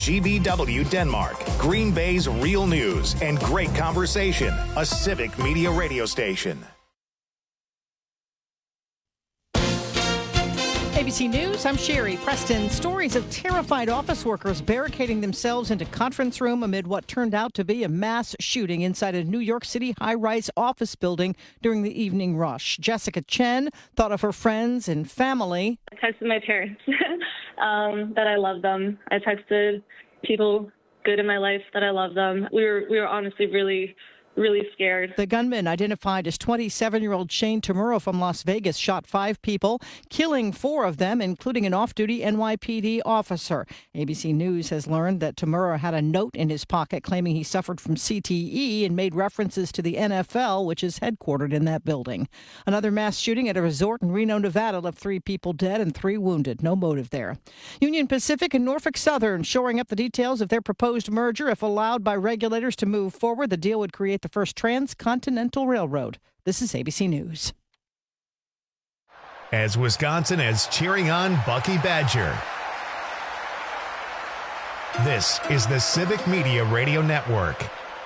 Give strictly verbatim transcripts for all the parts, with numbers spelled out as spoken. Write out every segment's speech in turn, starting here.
G V W Denmark, Green Bay's real news and great conversation, a Civic Media radio station. A B C News, I'm Sherry Preston. Stories of terrified office workers barricading themselves into conference room amid what turned out to be a mass shooting inside a New York City high-rise office building during the evening rush. Jessica Chen thought of her friends and family. I texted my parents um, that I love them. I texted people good in my life that I love them. We were we were honestly really really scared. The gunman, identified as twenty-seven-year-old Shane Tamuro from Las Vegas, shot five people, killing four of them, including an off-duty N Y P D officer. A B C News has learned that Tamuro had a note in his pocket claiming he suffered from C T E and made references to the N F L, which is headquartered in that building. Another mass shooting at a resort in Reno, Nevada, left three people dead and three wounded. No motive there. Union Pacific and Norfolk Southern shoring up the details of their proposed merger. If allowed by regulators to move forward, the deal would create the first transcontinental railroad. This is A B C News. As Wisconsin is cheering on Bucky Badger, this is the Civic Media Radio Network.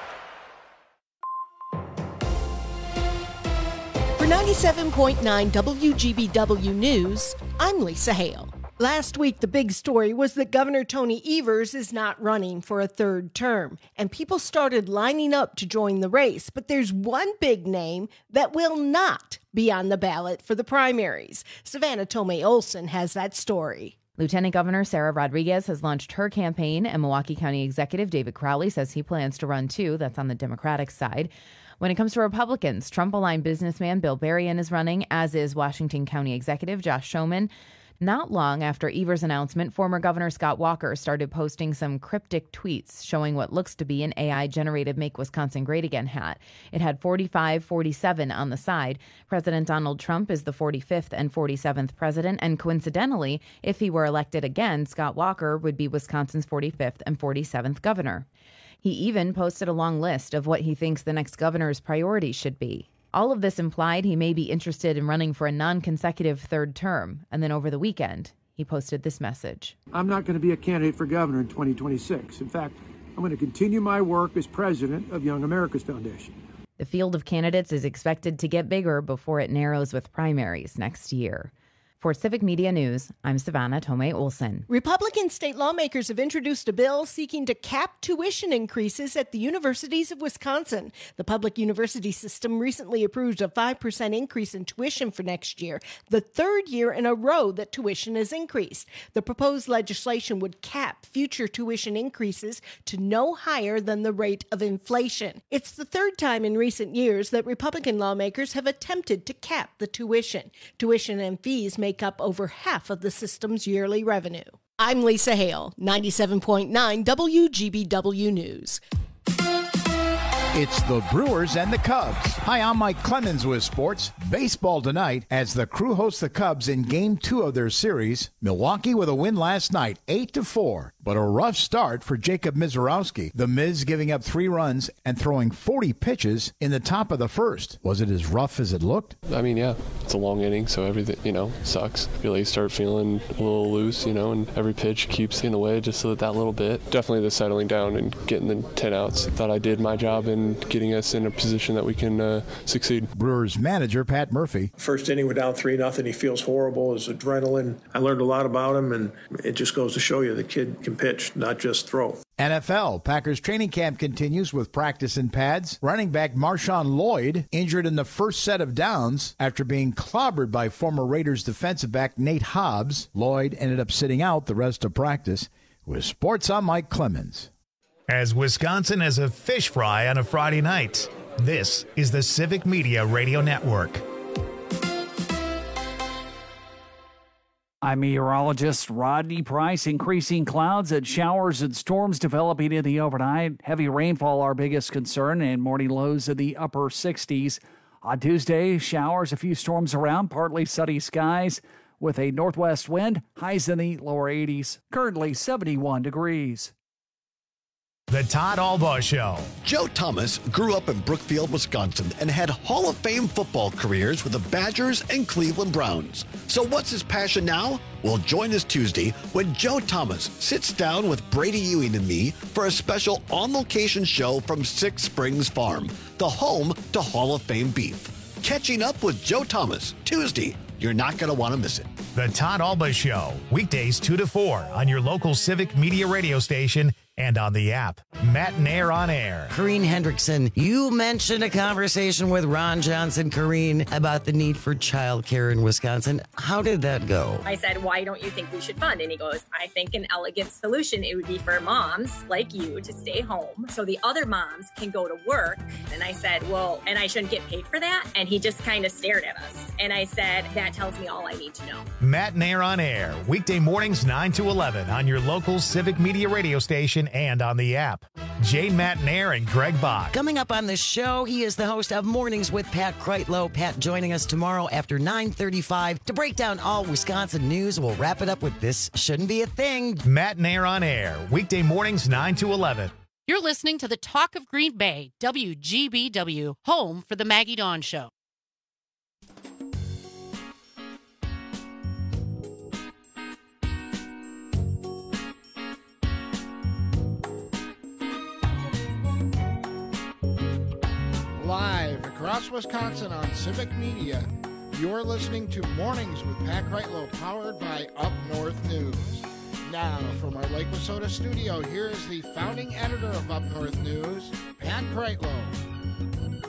For ninety-seven point nine W G B W News, I'm Lisa Hale. Last week, the big story was that Governor Tony Evers is not running for a third term, and people started lining up to join the race. But there's one big name that will not be on the ballot for the primaries. Savannah Tomei Olson has that story. Lieutenant Governor Sarah Rodriguez has launched her campaign, and Milwaukee County Executive David Crowley says he plans to run too. That's on the Democratic side. When it comes to Republicans, Trump-aligned businessman Bill Berrien is running, as is Washington County Executive Josh Schoeman. Not long after Evers' announcement, former Governor Scott Walker started posting some cryptic tweets showing what looks to be an A I-generated Make Wisconsin Great Again hat. It had forty-five forty-seven on the side. President Donald Trump is the forty-fifth and forty-seventh president, and coincidentally, if he were elected again, Scott Walker would be Wisconsin's forty-fifth and forty-seventh governor. He even posted a long list of what he thinks the next governor's priorities should be. All of this implied he may be interested in running for a non-consecutive third term. And then over the weekend, he posted this message. I'm not going to be a candidate for governor in twenty twenty-six. In fact, I'm going to continue my work as president of Young America's Foundation. The field of candidates is expected to get bigger before it narrows with primaries next year. For Civic Media News, I'm Savannah Tomei Olson. Republican state lawmakers have introduced a bill seeking to cap tuition increases at the universities of Wisconsin. The public university system recently approved a five percent increase in tuition for next year, the third year in a row that tuition has increased. The proposed legislation would cap future tuition increases to no higher than the rate of inflation. It's the third time in recent years that Republican lawmakers have attempted to cap the tuition. Tuition and fees make up over half of the system's yearly revenue. I'm Lisa Hale, ninety-seven point nine W G B W News. It's the Brewers and the Cubs. Hi, I'm Mike Clemens with sports. Baseball tonight as the Crew hosts the Cubs in game two of their series. Milwaukee with a win last night, eight to four. But a rough start for Jacob Mizorowski. The Miz giving up three runs and throwing forty pitches in the top of the first. Was it as rough as it looked? I mean, yeah, it's a long inning, so everything, you know, sucks. Really start feeling a little loose, you know, and every pitch keeps getting away just that, that little bit. Definitely the settling down and getting the ten outs. Thought I did my job in getting us in a position that we can uh, succeed. Brewers manager Pat Murphy. First inning, we're down three nothing. He feels horrible. His adrenaline. I learned a lot about him, and it just goes to show you the kid can pitch, not just throw. N F L, Packers training camp continues with practice in pads. Running back Marshawn Lloyd injured in the first set of downs after being clobbered by former Raiders defensive back Nate Hobbs. Lloyd ended up sitting out the rest of practice. With sports, I'm Mike Clemens. As Wisconsin is a fish fry on a Friday night, this is the Civic Media Radio Network. I'm meteorologist Rodney Price. Increasing clouds and showers and storms developing in the overnight. Heavy rainfall our biggest concern, and morning lows in the upper sixties. On Tuesday, showers, a few storms around, partly sunny skies with a northwest wind, highs in the lower eighties. Currently seventy-one degrees. The Todd Albaugh Show. Joe Thomas grew up in Brookfield, Wisconsin, and had Hall of Fame football careers with the Badgers and Cleveland Browns. So what's his passion now? Well, join us Tuesday when Joe Thomas sits down with Brady Ewing and me for a special on-location show from Six Springs Farm, the home to Hall of Fame beef. Catching up with Joe Thomas, Tuesday. You're not going to want to miss it. The Todd Albaugh Show, weekdays two to four on your local Civic Media radio station and on the app. Matt and Air on Air. Corrine Hendrickson, you mentioned a conversation with Ron Johnson, Corrine, about the need for childcare in Wisconsin. How did that go? I said, why don't you think we should fund? And he goes, I think an elegant solution, it would be for moms like you to stay home so the other moms can go to work. And I said, well, and I shouldn't get paid for that? And he just kind of stared at us. And I said, that tells me all I need to know. Matt and Air on Air, weekday mornings nine to eleven on your local Civic Media radio station and on the app. Jay Matnair and Greg Bach. Coming up on the show, he is the host of Mornings with Pat Kreitlow. Pat joining us tomorrow after nine thirty-five to break down all Wisconsin news. We'll wrap it up with This Shouldn't Be a Thing. Matt and Air on Air, weekday mornings nine to eleven. You're listening to the Talk of Green Bay, W G B W, home for the Maggie Dawn Show. Live across Wisconsin on Civic Media, you're listening to Mornings with Pat Kreitlow, powered by Up North News. Now, from our Lake Wissota studio, here is the founding editor of Up North News, Pat Kreitlow.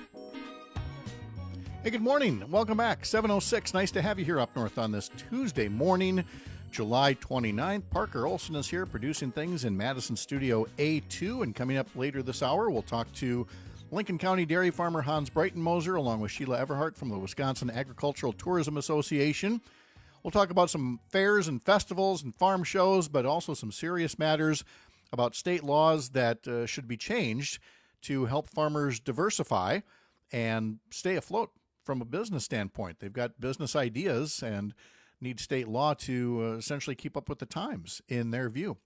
Hey, good morning. Welcome back. seven oh six. Nice to have you here up north on this Tuesday morning, July twenty-ninth. Parker Olson is here producing things in Madison Studio A two. And coming up later this hour, we'll talk to Lincoln County dairy farmer Hans Breitenmoser, along with Sheila Everhart from the Wisconsin Agricultural Tourism Association. We'll talk about some fairs and festivals and farm shows, but also some serious matters about state laws that uh, should be changed to help farmers diversify and stay afloat from a business standpoint. They've got business ideas and need state law to uh, essentially keep up with the times, in their view.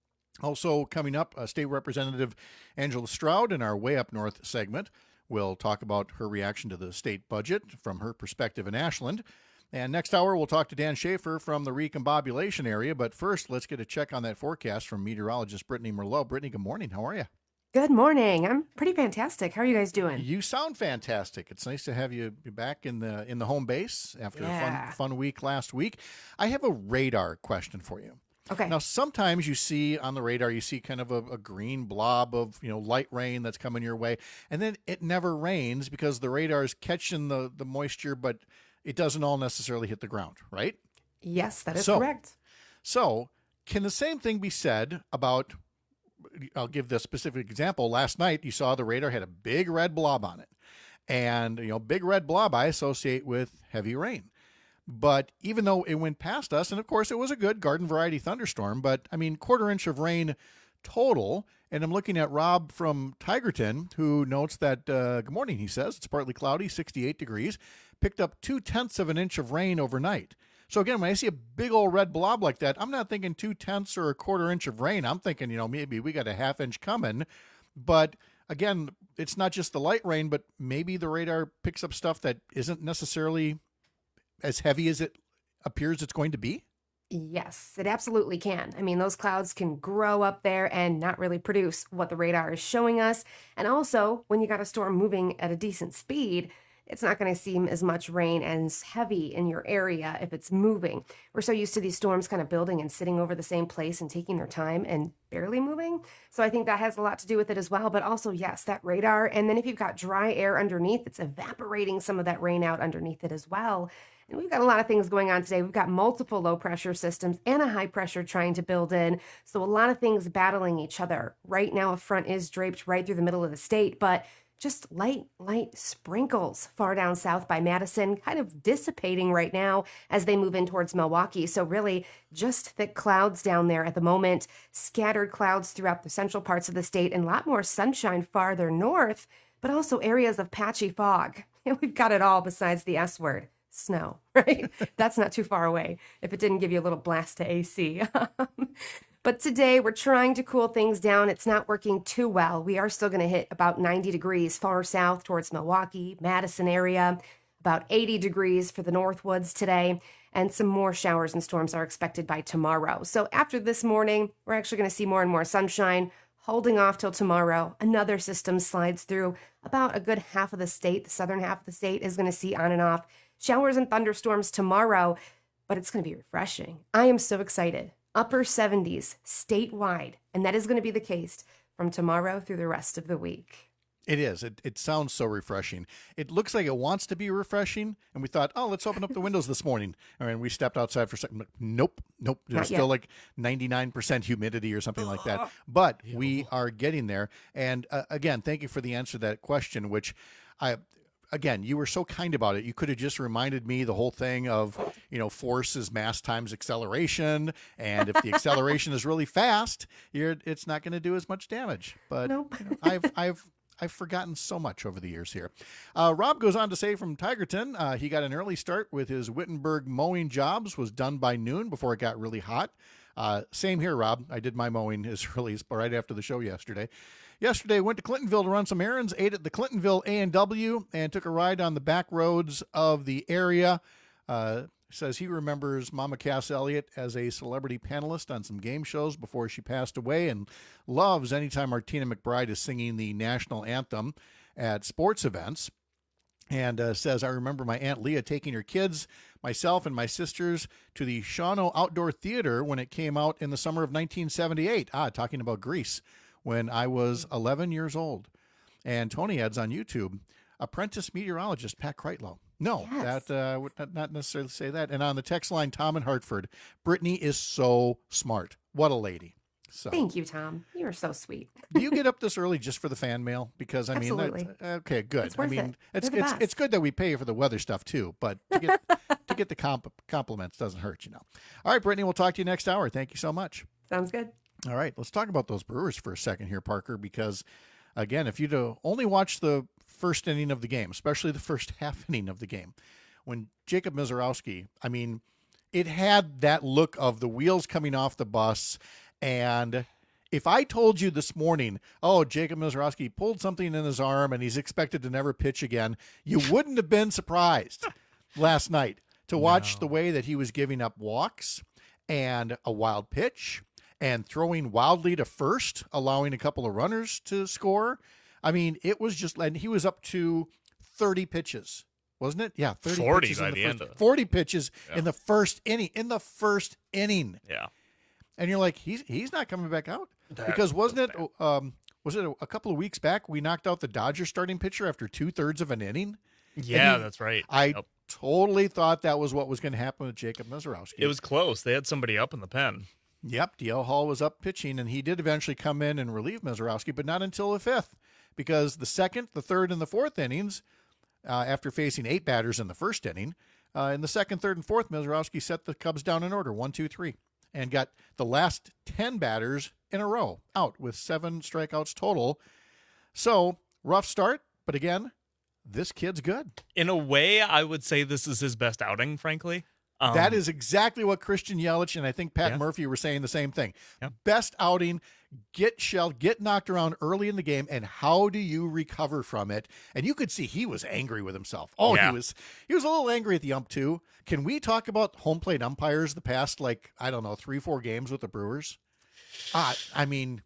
Also coming up, uh, State Representative Angela Stroud in our Way Up North segment will talk about her reaction to the state budget from her perspective in Ashland. And next hour, we'll talk to Dan Schaefer from the recombobulation area. But first, let's get a check on that forecast from meteorologist Brittany Merlot. Brittany, good morning. How are you? Good morning. I'm pretty fantastic. How are you guys doing? You sound fantastic. It's nice to have you back in the in the home base after Yeah. a fun, fun week last week. I have a radar question for you. Okay. Now, sometimes you see on the radar, you see kind of a, a green blob of, you know, light rain that's coming your way, and then it never rains because the radar is catching the, the moisture, but it doesn't all necessarily hit the ground, right? Yes, that is So- correct. So can the same thing be said about, I'll give the specific example. Last night, you saw the radar had a big red blob on it. And, you know, big red blob I associate with heavy rain. But even though it went past us, and of course it was a good garden variety thunderstorm, but I mean, quarter inch of rain total. And I'm looking at Rob from Tigerton, who notes that, uh, good morning, he says, it's partly cloudy, sixty-eight degrees, picked up two tenths of an inch of rain overnight. So again, when I see a big old red blob like that, I'm not thinking two tenths or a quarter inch of rain. I'm thinking, you know, maybe we got a half inch coming. But again, it's not just the light rain, but maybe the radar picks up stuff that isn't necessarily as heavy as it appears it's going to be? Yes, it absolutely can. I mean, those clouds can grow up there and not really produce what the radar is showing us. And also, when you got a storm moving at a decent speed, it's not going to seem as much rain and as heavy in your area if it's moving. We're so used to these storms kind of building and sitting over the same place and taking their time and barely moving. So I think that has a lot to do with it as well. But also, yes, that radar. And then if you've got dry air underneath, it's evaporating some of that rain out underneath it as well. And we've got a lot of things going on today. We've got multiple low pressure systems and a high pressure trying to build in. So a lot of things battling each other. Right now, a front is draped right through the middle of the state, but just light, light sprinkles far down south by Madison, kind of dissipating right now as they move in towards Milwaukee. So really just thick clouds down there at the moment, scattered clouds throughout the central parts of the state, and a lot more sunshine farther north, but also areas of patchy fog. We've got it all besides the S word. Snow, right? That's not too far away if it didn't give you a little blast to A C. But today we're trying to cool things down. It's not working too well. We are still going to hit about ninety degrees far south towards Milwaukee, Madison area, about eighty degrees for the Northwoods today, and some more showers and storms are expected by tomorrow. So after this morning, we're actually going to see more and more sunshine, holding off till tomorrow. Another system slides through about a good half of the state. The southern half of the state is going to see on and off showers and thunderstorms tomorrow, but it's going to be refreshing. I am so excited. Upper seventies statewide, and that is going to be the case from tomorrow through the rest of the week. It is. It, it sounds so refreshing. It looks like it wants to be refreshing, and we thought, oh, let's open up the windows this morning. And we stepped outside for a second. Nope, nope. There's Not still yet. like ninety-nine percent humidity or something like that. But we are getting there. And uh, again, thank you for the answer to that question, which I... Again, you were so kind about it. You could have just reminded me the whole thing of, you know, force is mass times acceleration. And if the acceleration is really fast, you're, it's not going to do as much damage. But Nope. you know, I've, I've, I've forgotten so much over the years here. Uh, Rob goes on to say from Tigerton, uh, he got an early start with his Wittenberg mowing jobs, was done by noon before it got really hot. Uh, same here, Rob. I did my mowing as early as right after the show yesterday. Yesterday, went to Clintonville to run some errands, ate at the Clintonville A and W, and took a ride on the back roads of the area. Uh, says he remembers Mama Cass Elliott as a celebrity panelist on some game shows before she passed away, and loves anytime Martina McBride is singing the national anthem at sports events. And uh, says, I remember my Aunt Leah taking her kids, myself, and my sisters to the Shawano Outdoor Theater when it came out in the summer of nineteen seventy-eight. Ah, talking about Grease. When I was eleven years old. And Tony adds on YouTube, apprentice meteorologist Pat Kreitlow. No, Yes. that uh, would not necessarily say that. And on the text line, Tom in Hartford, Brittany is so smart. What a lady. So, Thank you, Tom. You are so sweet. do you get up this early just for the fan mail? Because I mean, Absolutely. that, okay, good. It's worth I mean, it. it's They're the it's best. it's good that we pay you for the weather stuff too. But to get to get the comp- compliments doesn't hurt, you know. All right, Brittany, we'll talk to you next hour. Thank you so much. Sounds good. All right, let's talk about those Brewers for a second here, Parker, because, again, if you'd only watched the first inning of the game, especially the first half inning of the game, when Jacob Mizorowski, I mean, it had that look of the wheels coming off the bus. And if I told you this morning, oh, Jacob Mizorowski pulled something in his arm and he's expected to never pitch again, you wouldn't have been surprised last night to watch No. the way that he was giving up walks and a wild pitch and throwing wildly to first, allowing a couple of runners to score. I mean, it was just, and he was up to thirty pitches, wasn't it? Yeah, thirty forty pitches by in the, the first, end of it. forty pitches Yeah. in the first inning, in the first inning. Yeah. And you're like, he's he's not coming back out. That because wasn't it, um, was it a, a couple of weeks back, we knocked out the Dodgers starting pitcher after two thirds of an inning? Yeah, And he- that's right. I Yep. totally thought that was what was going to happen with Jacob Mizorowski. It was close. They had somebody up in the pen. Yep, D L Hall was up pitching, and he did eventually come in and relieve Mizorowski, but not until the fifth, because the second, the third, and the fourth innings, uh, after facing eight batters in the first inning, uh, in the second, third, and fourth, Mizorowski set the Cubs down in order, one, two, three, and got the last ten batters in a row out with seven strikeouts total. So, rough start, but again, this kid's good. In a way, I would say this is his best outing, frankly. Um, That is exactly what Christian Yelich and I think Pat Yeah. Murphy were saying the same thing. Yeah. Best outing, get shelled, get knocked around early in the game, and how do you recover from it? And you could see he was angry with himself. Oh, Yeah. he was he was a little angry at the ump too. Can we talk about home plate umpires the past, like, I don't know, three, four games with the Brewers? Uh, I mean,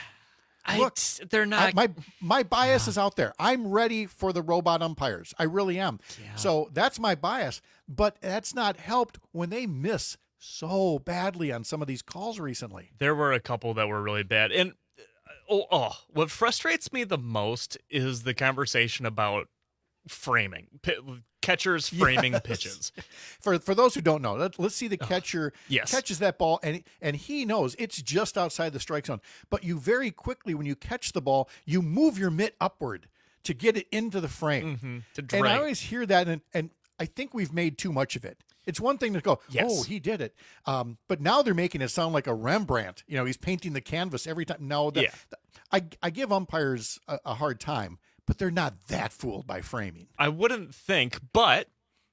I, look, they're I- not. my my bias is out there. I'm ready for the robot umpires. I really am. So that's my bias. But that's not helped when they miss so badly on some of these calls recently. There were a couple that were really bad. And uh, oh, oh, what frustrates me the most is the conversation about framing. P- catchers framing Yes. pitches. For for those who don't know, let, let's see the catcher yes. catches that ball, and and he knows it's just outside the strike zone. But you very quickly, when you catch the ball, you move your mitt upward to get it into the frame. Mhm, to And I drag. always hear that, and, and I think we've made too much of it. It's one thing to go, Yes. oh, he did it. Um, but now they're making it sound like a Rembrandt. You know, he's painting the canvas every time. No, that, Yeah. I, I give umpires a, a hard time, but they're not that fooled by framing. I wouldn't think, but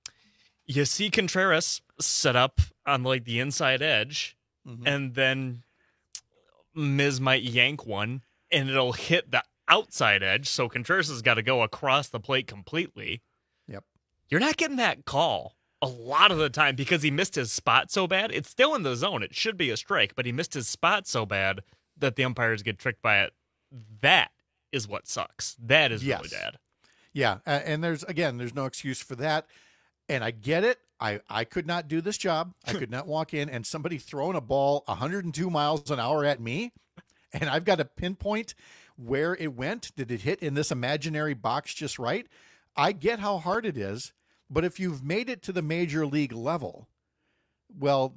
you see Contreras set up on like the inside edge, Mhm. and then Miz might yank one, and it'll hit the outside edge, so Contreras has got to go across the plate completely. Yep. You're not getting that call a lot of the time because he missed his spot so bad. It's still in the zone. It should be a strike, but he missed his spot so bad that the umpires get tricked by it. That is what sucks. That is Yes. really bad. Yeah, uh, and there's, again, there's no excuse for that. And I get it. I, I could not do this job. I could not walk in and somebody throwing a ball one hundred two miles an hour at me, and I've got to pinpoint where it went. Did it hit in this imaginary box just right? I get how hard it is, but if you've made it to the major league level, well,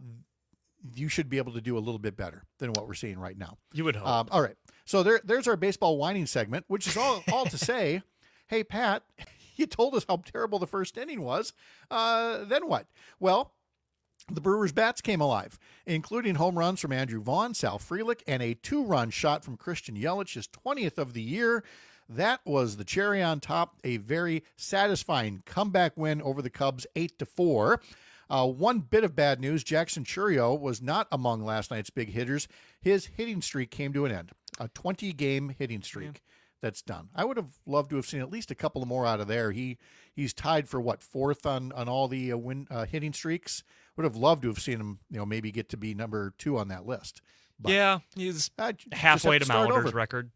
you should be able to do a little bit better than what we're seeing right now. You would hope. Um, all right. So there, there's our baseball whining segment, which is all, all to say, hey, Pat, you told us how terrible the first inning was. Uh, then what? Well, the Brewers' bats came alive, including home runs from Andrew Vaughn, Sal Frelick, and a two-run shot from Christian Yelich, his twentieth of the year. That was the cherry on top, a very satisfying comeback win over the Cubs, eight to four. Uh, one bit of bad news, Jackson Chourio was not among last night's big hitters. His hitting streak came to an end, a twenty-game hitting streak. Yeah. That's done. I would have loved to have seen at least a couple more out of there. He he's tied for what, fourth on on all the uh, win uh, hitting streaks. Would have loved to have seen him, you know, maybe get to be number two on that list. But, yeah, he's uh, halfway to, to Molitor's record.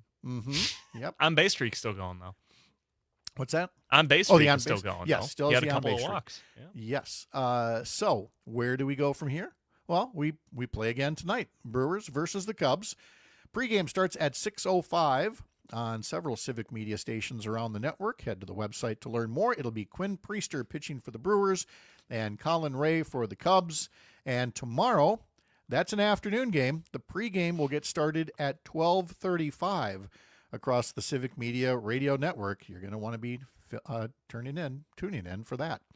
Mm-hmm. Yep. On base streak's still going though. What's that? On base oh, streak the on is still base. going. Yes, though. still he has had the a couple on-base of streak. walks. Yeah. Yes. Uh, so where do we go from here? Well, we we play again tonight. Brewers versus the Cubs. Pregame starts at six oh five on several Civic Media stations around the network. Head to the website to learn more. It'll be Quinn Priester pitching for the Brewers and Colin Ray for the Cubs. And tomorrow, that's an afternoon game. The pregame will get started at twelve thirty-five across the Civic Media radio network. You're going to want to be uh, turning in, tuning in for that.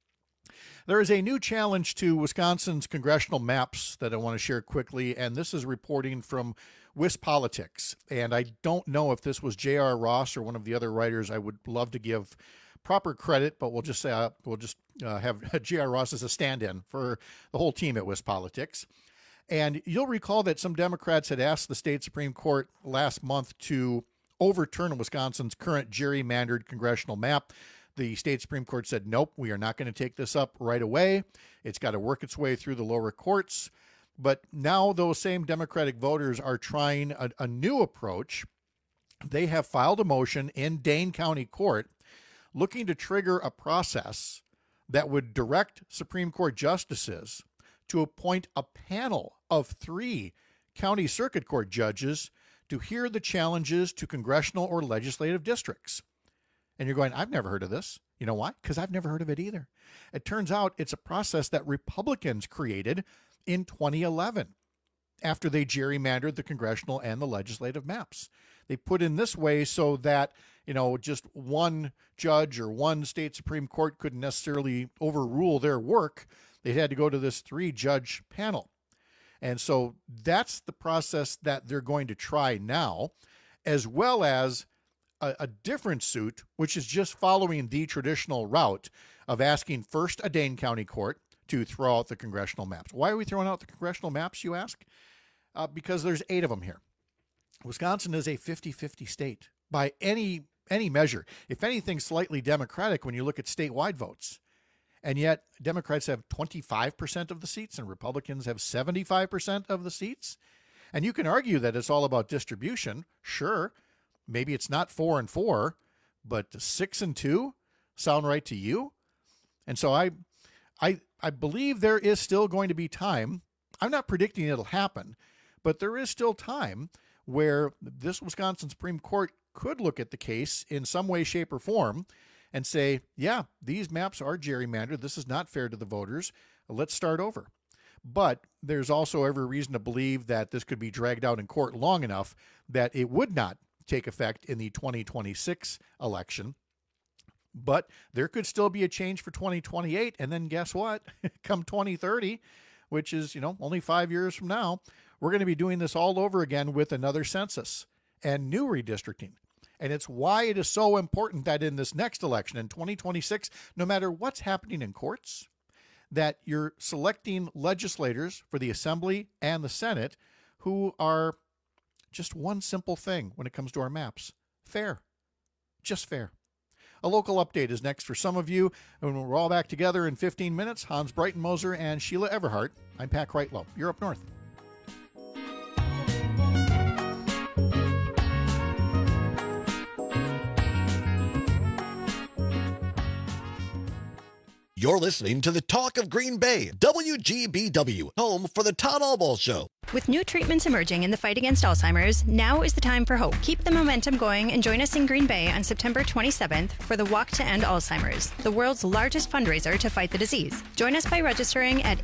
There is a new challenge to Wisconsin's congressional maps that I want to share quickly, and this is reporting from WisPolitics. And I don't know if this was J R. Ross or one of the other writers. I would love to give proper credit, but we'll just say uh, we'll just uh, have J R. Ross as a stand-in for the whole team at WisPolitics. And you'll recall that some Democrats had asked the state Supreme Court last month to overturn Wisconsin's current gerrymandered congressional map. The state Supreme Court said, nope, we are not going to take this up right away. It's got to work its way through the lower courts. But now those same Democratic voters are trying a, a new approach. They have filed a motion in Dane County Court looking to trigger a process that would direct Supreme Court justices to appoint a panel of three county circuit court judges to hear the challenges to congressional or legislative districts. And you're going, I've never heard of this. You know why? Because I've never heard of it either. It turns out it's a process that Republicans created in twenty eleven after they gerrymandered the congressional and the legislative maps. They put in this way so that, you know, just one judge or one state Supreme Court couldn't necessarily overrule their work. They had to go to this three-judge panel. And so that's the process that they're going to try now, as well as a, a different suit, which is just following the traditional route of asking first a Dane County court to throw out the congressional maps. Why are we throwing out the congressional maps, you ask? Uh, because there's eight of them here. Wisconsin is a fifty-fifty state by any any measure. If anything, slightly Democratic when you look at statewide votes. And yet Democrats have twenty-five percent of the seats and Republicans have seventy-five percent of the seats. And you can argue that it's all about distribution. Sure, maybe it's not four and four, but six and two sound right to you? And so I, I, I believe there is still going to be time. I'm not predicting it'll happen, but there is still time where this Wisconsin Supreme Court could look at the case in some way, shape, or form and say, yeah, these maps are gerrymandered. This is not fair to the voters. Let's start over. But there's also every reason to believe that this could be dragged out in court long enough that it would not take effect in the twenty twenty-six election. But there could still be a change for twenty twenty-eight. And then guess what? Come twenty thirty, which is, you know, only five years from now, we're going to be doing this all over again with another census and new redistricting. And it's why it is so important that in this next election, in twenty twenty-six, no matter what's happening in courts, that you're selecting legislators for the Assembly and the Senate who are just one simple thing when it comes to our maps. Fair. Just fair. A local update is next for some of you. And when we're all back together in fifteen minutes, Hans Breitenmoser and Sheila Everhart. I'm Pat Kreitlow. You're up north. You're listening to the Talk of Green Bay, W G B W, home for the Todd Albaugh Show. With new treatments emerging in the fight against Alzheimer's, now is the time for hope. Keep the momentum going and join us in Green Bay on September twenty-seventh for the Walk to End Alzheimer's, the world's largest fundraiser to fight the disease. Join us by registering at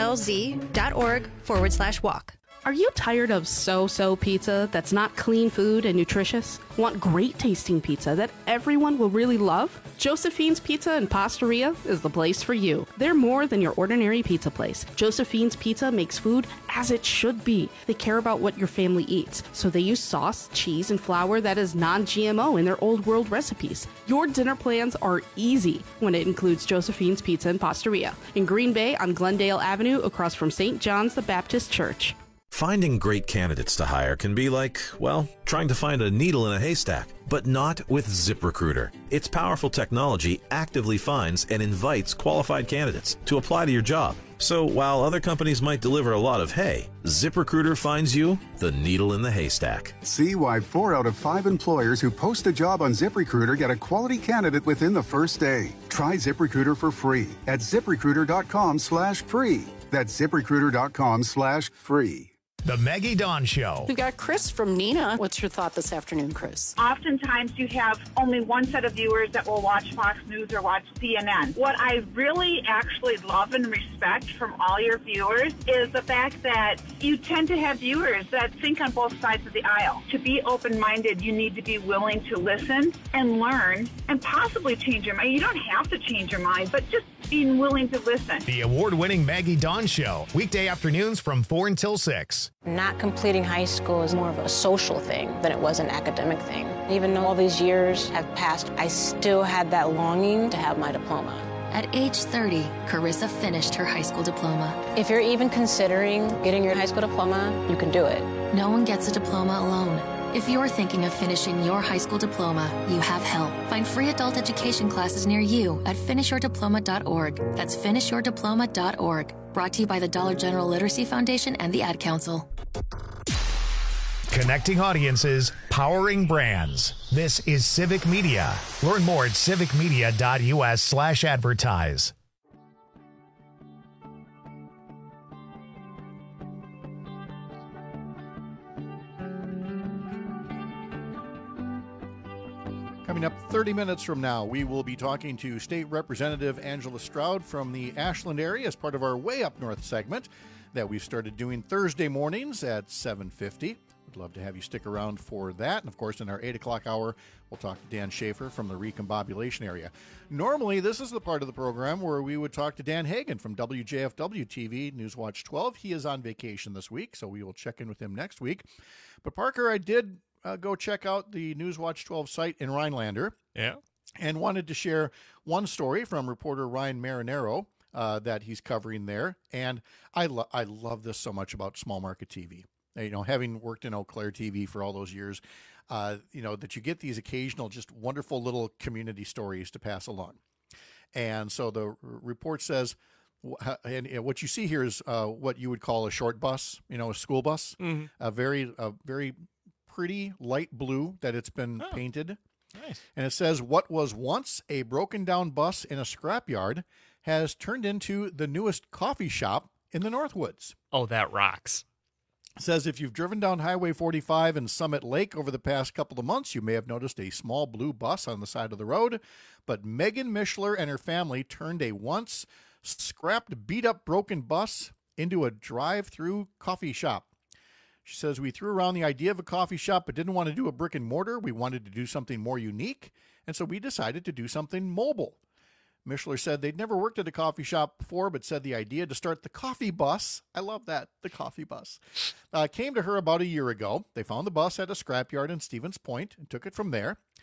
alz.org forward slash walk. Are you tired of so-so pizza that's not clean food and nutritious? Want great tasting pizza that everyone will really love? Josephine's Pizza and Pastaria is the place for you. They're more than your ordinary pizza place. Josephine's Pizza makes food as it should be. They care about what your family eats, so they use sauce, cheese, and flour that is non-G M O in their old world recipes. Your dinner plans are easy when it includes Josephine's Pizza and Pastaria in Green Bay on Glendale Avenue across from Saint John's the Baptist Church. Finding great candidates to hire can be like, well, trying to find a needle in a haystack, but not with ZipRecruiter. Its powerful technology actively finds and invites qualified candidates to apply to your job. So while other companies might deliver a lot of hay, ZipRecruiter finds you the needle in the haystack. See why four out of five employers who post a job on ZipRecruiter get a quality candidate within the first day. Try ZipRecruiter for free at ZipRecruiter.com slash free. That's ZipRecruiter.com slash free. The Maggie Dawn Show. We've got Chris from Neenah. What's your thought this afternoon, Chris? Oftentimes you have only one set of viewers that will watch Fox News or watch C N N. What I really actually love and respect from all your viewers is the fact that you tend to have viewers that think on both sides of the aisle. To be open-minded, you need to be willing to listen and learn and possibly change your mind. You don't have to change your mind, but just being willing to listen. The award-winning Maggie Dawn Show, weekday afternoons from four until six. Not completing high school is more of a social thing than it was an academic thing. Even though all these years have passed, I still had that longing to have my diploma. At age thirty, Carissa finished her high school diploma. If you're even considering getting your high school diploma, you can do it. No one gets a diploma alone. If you're thinking of finishing your high school diploma, you have help. Find free adult education classes near you at finish your diploma dot org. That's finish your diploma dot org. Brought to you by the Dollar General Literacy Foundation and the Ad Council. Connecting audiences, powering brands. This is Civic Media. Learn more at civicmedia.us slash advertise. Coming up thirty minutes from now, we will be talking to State Representative Angela Stroud from the Ashland area as part of our Way Up North segment that we've started doing Thursday mornings at seven fifty. We'd love to have you stick around for that. And, of course, in our eight o'clock hour, we'll talk to Dan Schaefer from the recombobulation area. Normally, this is the part of the program where we would talk to Dan Hagan from W J F W T V Newswatch twelve. He is on vacation this week, so we will check in with him next week. But, Parker, I did uh, go check out the Newswatch twelve site in Rhinelander. Yeah. And wanted to share one story from reporter Ryan Marinero uh, that he's covering there. And I, lo- I love this so much about small market T V. You know, having worked in Eau Claire T V for all those years, uh, you know, that you get these occasional just wonderful little community stories to pass along. And so the r- report says, and, and what you see here is uh, what you would call a short bus, you know, a school bus, Mhm. a very, a very pretty light blue that it's been Oh. painted. Nice. And it says, what was once a broken down bus in a scrapyard has turned into the newest coffee shop in the Northwoods. Oh, that rocks. It says, if you've driven down Highway forty-five in Summit Lake over the past couple of months, you may have noticed a small blue bus on the side of the road. But Megan Mishler and her family turned a once scrapped, beat-up, broken bus into a drive-through coffee shop. She says, we threw around the idea of a coffee shop but didn't want to do a brick and mortar. We wanted to do something more unique, and so we decided to do something mobile. Mishler said they'd never worked at a coffee shop before, but said the idea to start the coffee bus, I love that, the coffee bus, uh, came to her about a year ago. They found the bus at a scrapyard in Stevens Point and took it from there.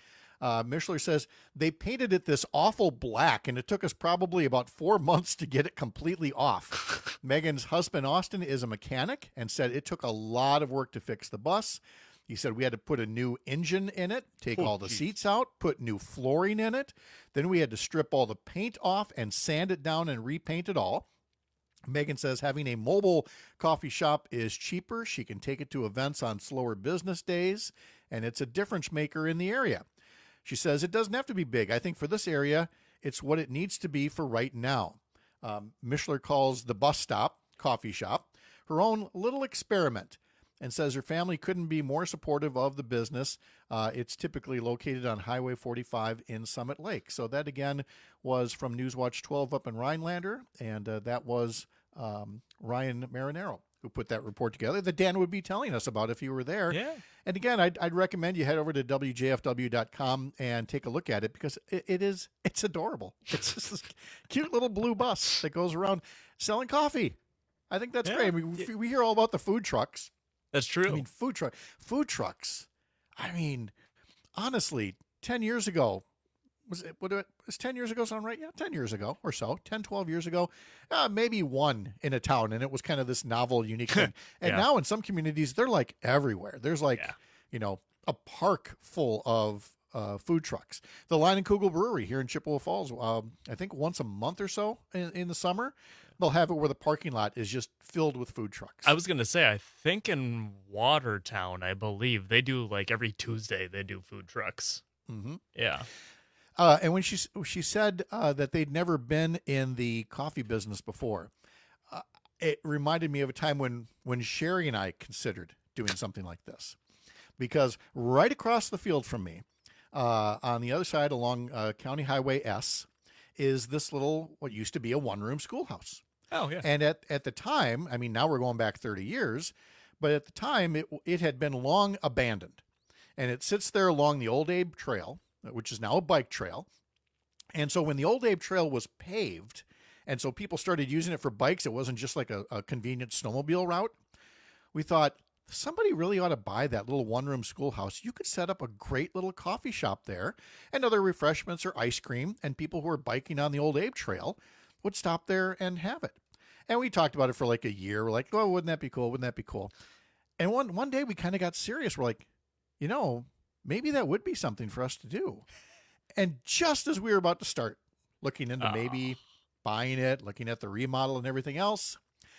Uh, Mishler says they painted it this awful black, and it took us probably about four months to get it completely off. Megan's husband, Austin, is a mechanic and said it took a lot of work to fix the bus. He said we had to put a new engine in it, take oh, all the geez. seats out, put new flooring in it. Then we had to strip all the paint off and sand it down and repaint it all. Megan says having a mobile coffee shop is cheaper. She can take it to events on slower business days, and it's a difference maker in the area. She says it doesn't have to be big. I think for this area, it's what it needs to be for right now. Um, Mishler calls the bus stop coffee shop her own little experiment and says her family couldn't be more supportive of the business. Uh, it's typically located on Highway forty-five in Summit Lake. So that, again, was from Newswatch twelve up in Rhinelander, and uh, that was um, Ryan Marinero who put that report together that Dan would be telling us about if he were there. Yeah. And again, I'd, I'd recommend you head over to W J F W dot com and take a look at it because it, it is, it's adorable. It's just this cute little blue bus that goes around selling coffee. I think that's yeah. great. I mean, we, we hear all about the food trucks. That's true. I mean, food truck, food trucks. I mean, honestly, ten years ago, was it, what, was ten years ago sound right? Yeah, ten years ago or so, ten, twelve years ago, uh, maybe one in a town. And it was kind of this novel, unique thing. And yeah. now in some communities, they're like everywhere. There's like, yeah. you know, a park full of uh, food trucks. The Line and Kugel Brewery here in Chippewa Falls, um, I think once a month or so in, in the summer, they'll have it where the parking lot is just filled with food trucks. I was going to say, I think in Watertown, I believe, they do like every Tuesday, they do food trucks. Mm-hmm. Yeah. Uh, and when she she said uh, that they'd never been in the coffee business before, uh, it reminded me of a time when, when Sherry and I considered doing something like this. Because right across the field from me, uh, on the other side along uh, County Highway S, is this little, what used to be a one-room schoolhouse. Oh, yeah. And at, at the time, I mean, now we're going back thirty years, but at the time, it it had been long abandoned. And it sits there along the Old Abe Trail, which is now a bike trail. And so when the Old Abe Trail was paved, and so people started using it for bikes, it wasn't just like a, a convenient snowmobile route, we thought, somebody really ought to buy that little one-room schoolhouse. You could set up a great little coffee shop there, and other refreshments or ice cream, and people who are biking on the Old Abe Trail would stop there and have it. And we talked about it for like a year. We're like, oh, wouldn't that be cool? Wouldn't that be cool? And one, one day we kind of got serious. We're like, you know, maybe that would be something for us to do. And just as we were about to start looking into oh. maybe buying it, looking at the remodel and everything else,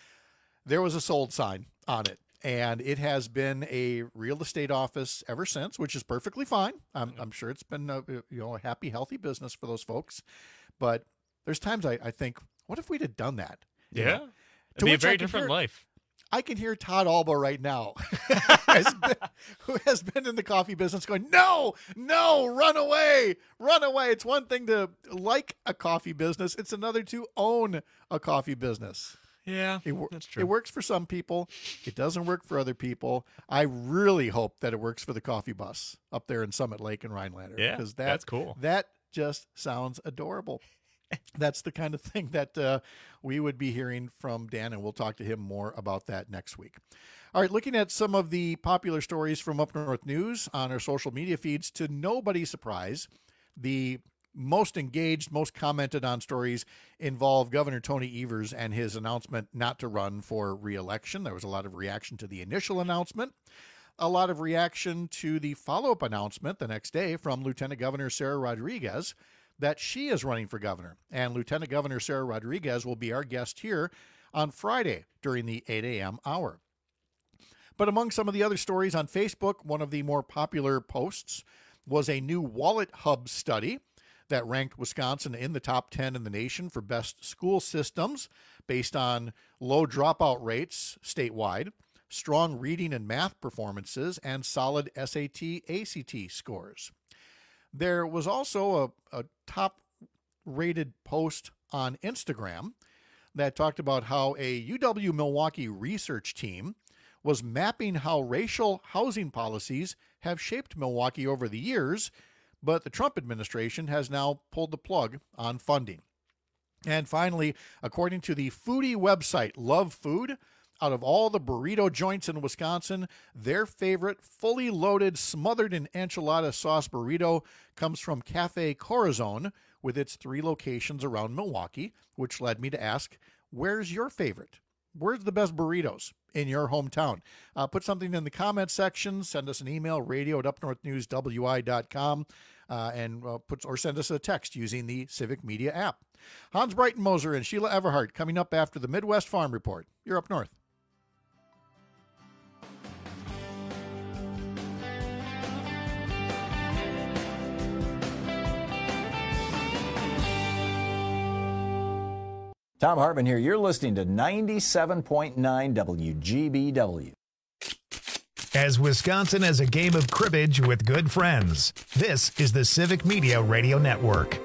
there was a sold sign on it. And it has been a real estate office ever since, which is perfectly fine. I'm, I'm sure it's been a, you know, a happy, healthy business for those folks. But there's times I, I think, what if we'd have done that? You yeah. know? It'd be a very different hear, life. I can hear Todd Alba right now, who, has been, who has been in the coffee business going, no, no, run away, run away. It's one thing to like a coffee business. It's another to own a coffee business. Yeah, it, that's true. It works for some people. It doesn't work for other people. I really hope that it works for the coffee bus up there in Summit Lake and Rhinelander. Yeah, because that, that's cool. That just sounds adorable. That's the kind of thing that uh, we would be hearing from Dan, and we'll talk to him more about that next week. All right, looking at some of the popular stories from Up North News on our social media feeds, to nobody's surprise, the most engaged, most commented on stories involve Governor Tony Evers and his announcement not to run for re-election. There was a lot of reaction to the initial announcement, a lot of reaction to the follow-up announcement the next day from Lieutenant Governor Sarah Rodriguez that she is running for governor. And Lieutenant Governor Sarah Rodriguez will be our guest here on Friday during the eight a.m. hour. But among some of the other stories on Facebook, one of the more popular posts was a new Wallet Hub study that ranked Wisconsin in the top ten in the nation for best school systems based on low dropout rates statewide, strong reading and math performances, and solid S A T, A C T scores. There was also a, a top-rated post on Instagram that talked about how a U W-Milwaukee research team was mapping how racial housing policies have shaped Milwaukee over the years, but the Trump administration has now pulled the plug on funding. And finally, according to the foodie website Love Food, Out of all the burrito joints in Wisconsin, their favorite fully loaded, smothered in enchilada sauce burrito comes from Cafe Corazon with its three locations around Milwaukee, which led me to ask, where's your favorite? Where's the best burritos in your hometown? Uh, put something in the comments section. Send us an email, radio at up north news w i dot com, uh, and uh, put, or send us a text using the Civic Media app. Hans Breitenmoser and Sheila Everhart coming up after the Midwest Farm Report. You're Up North. Tom Hartman here. You're listening to ninety-seven point nine W G B W. As Wisconsin has a game of cribbage with good friends, this is the Civic Media Radio Network.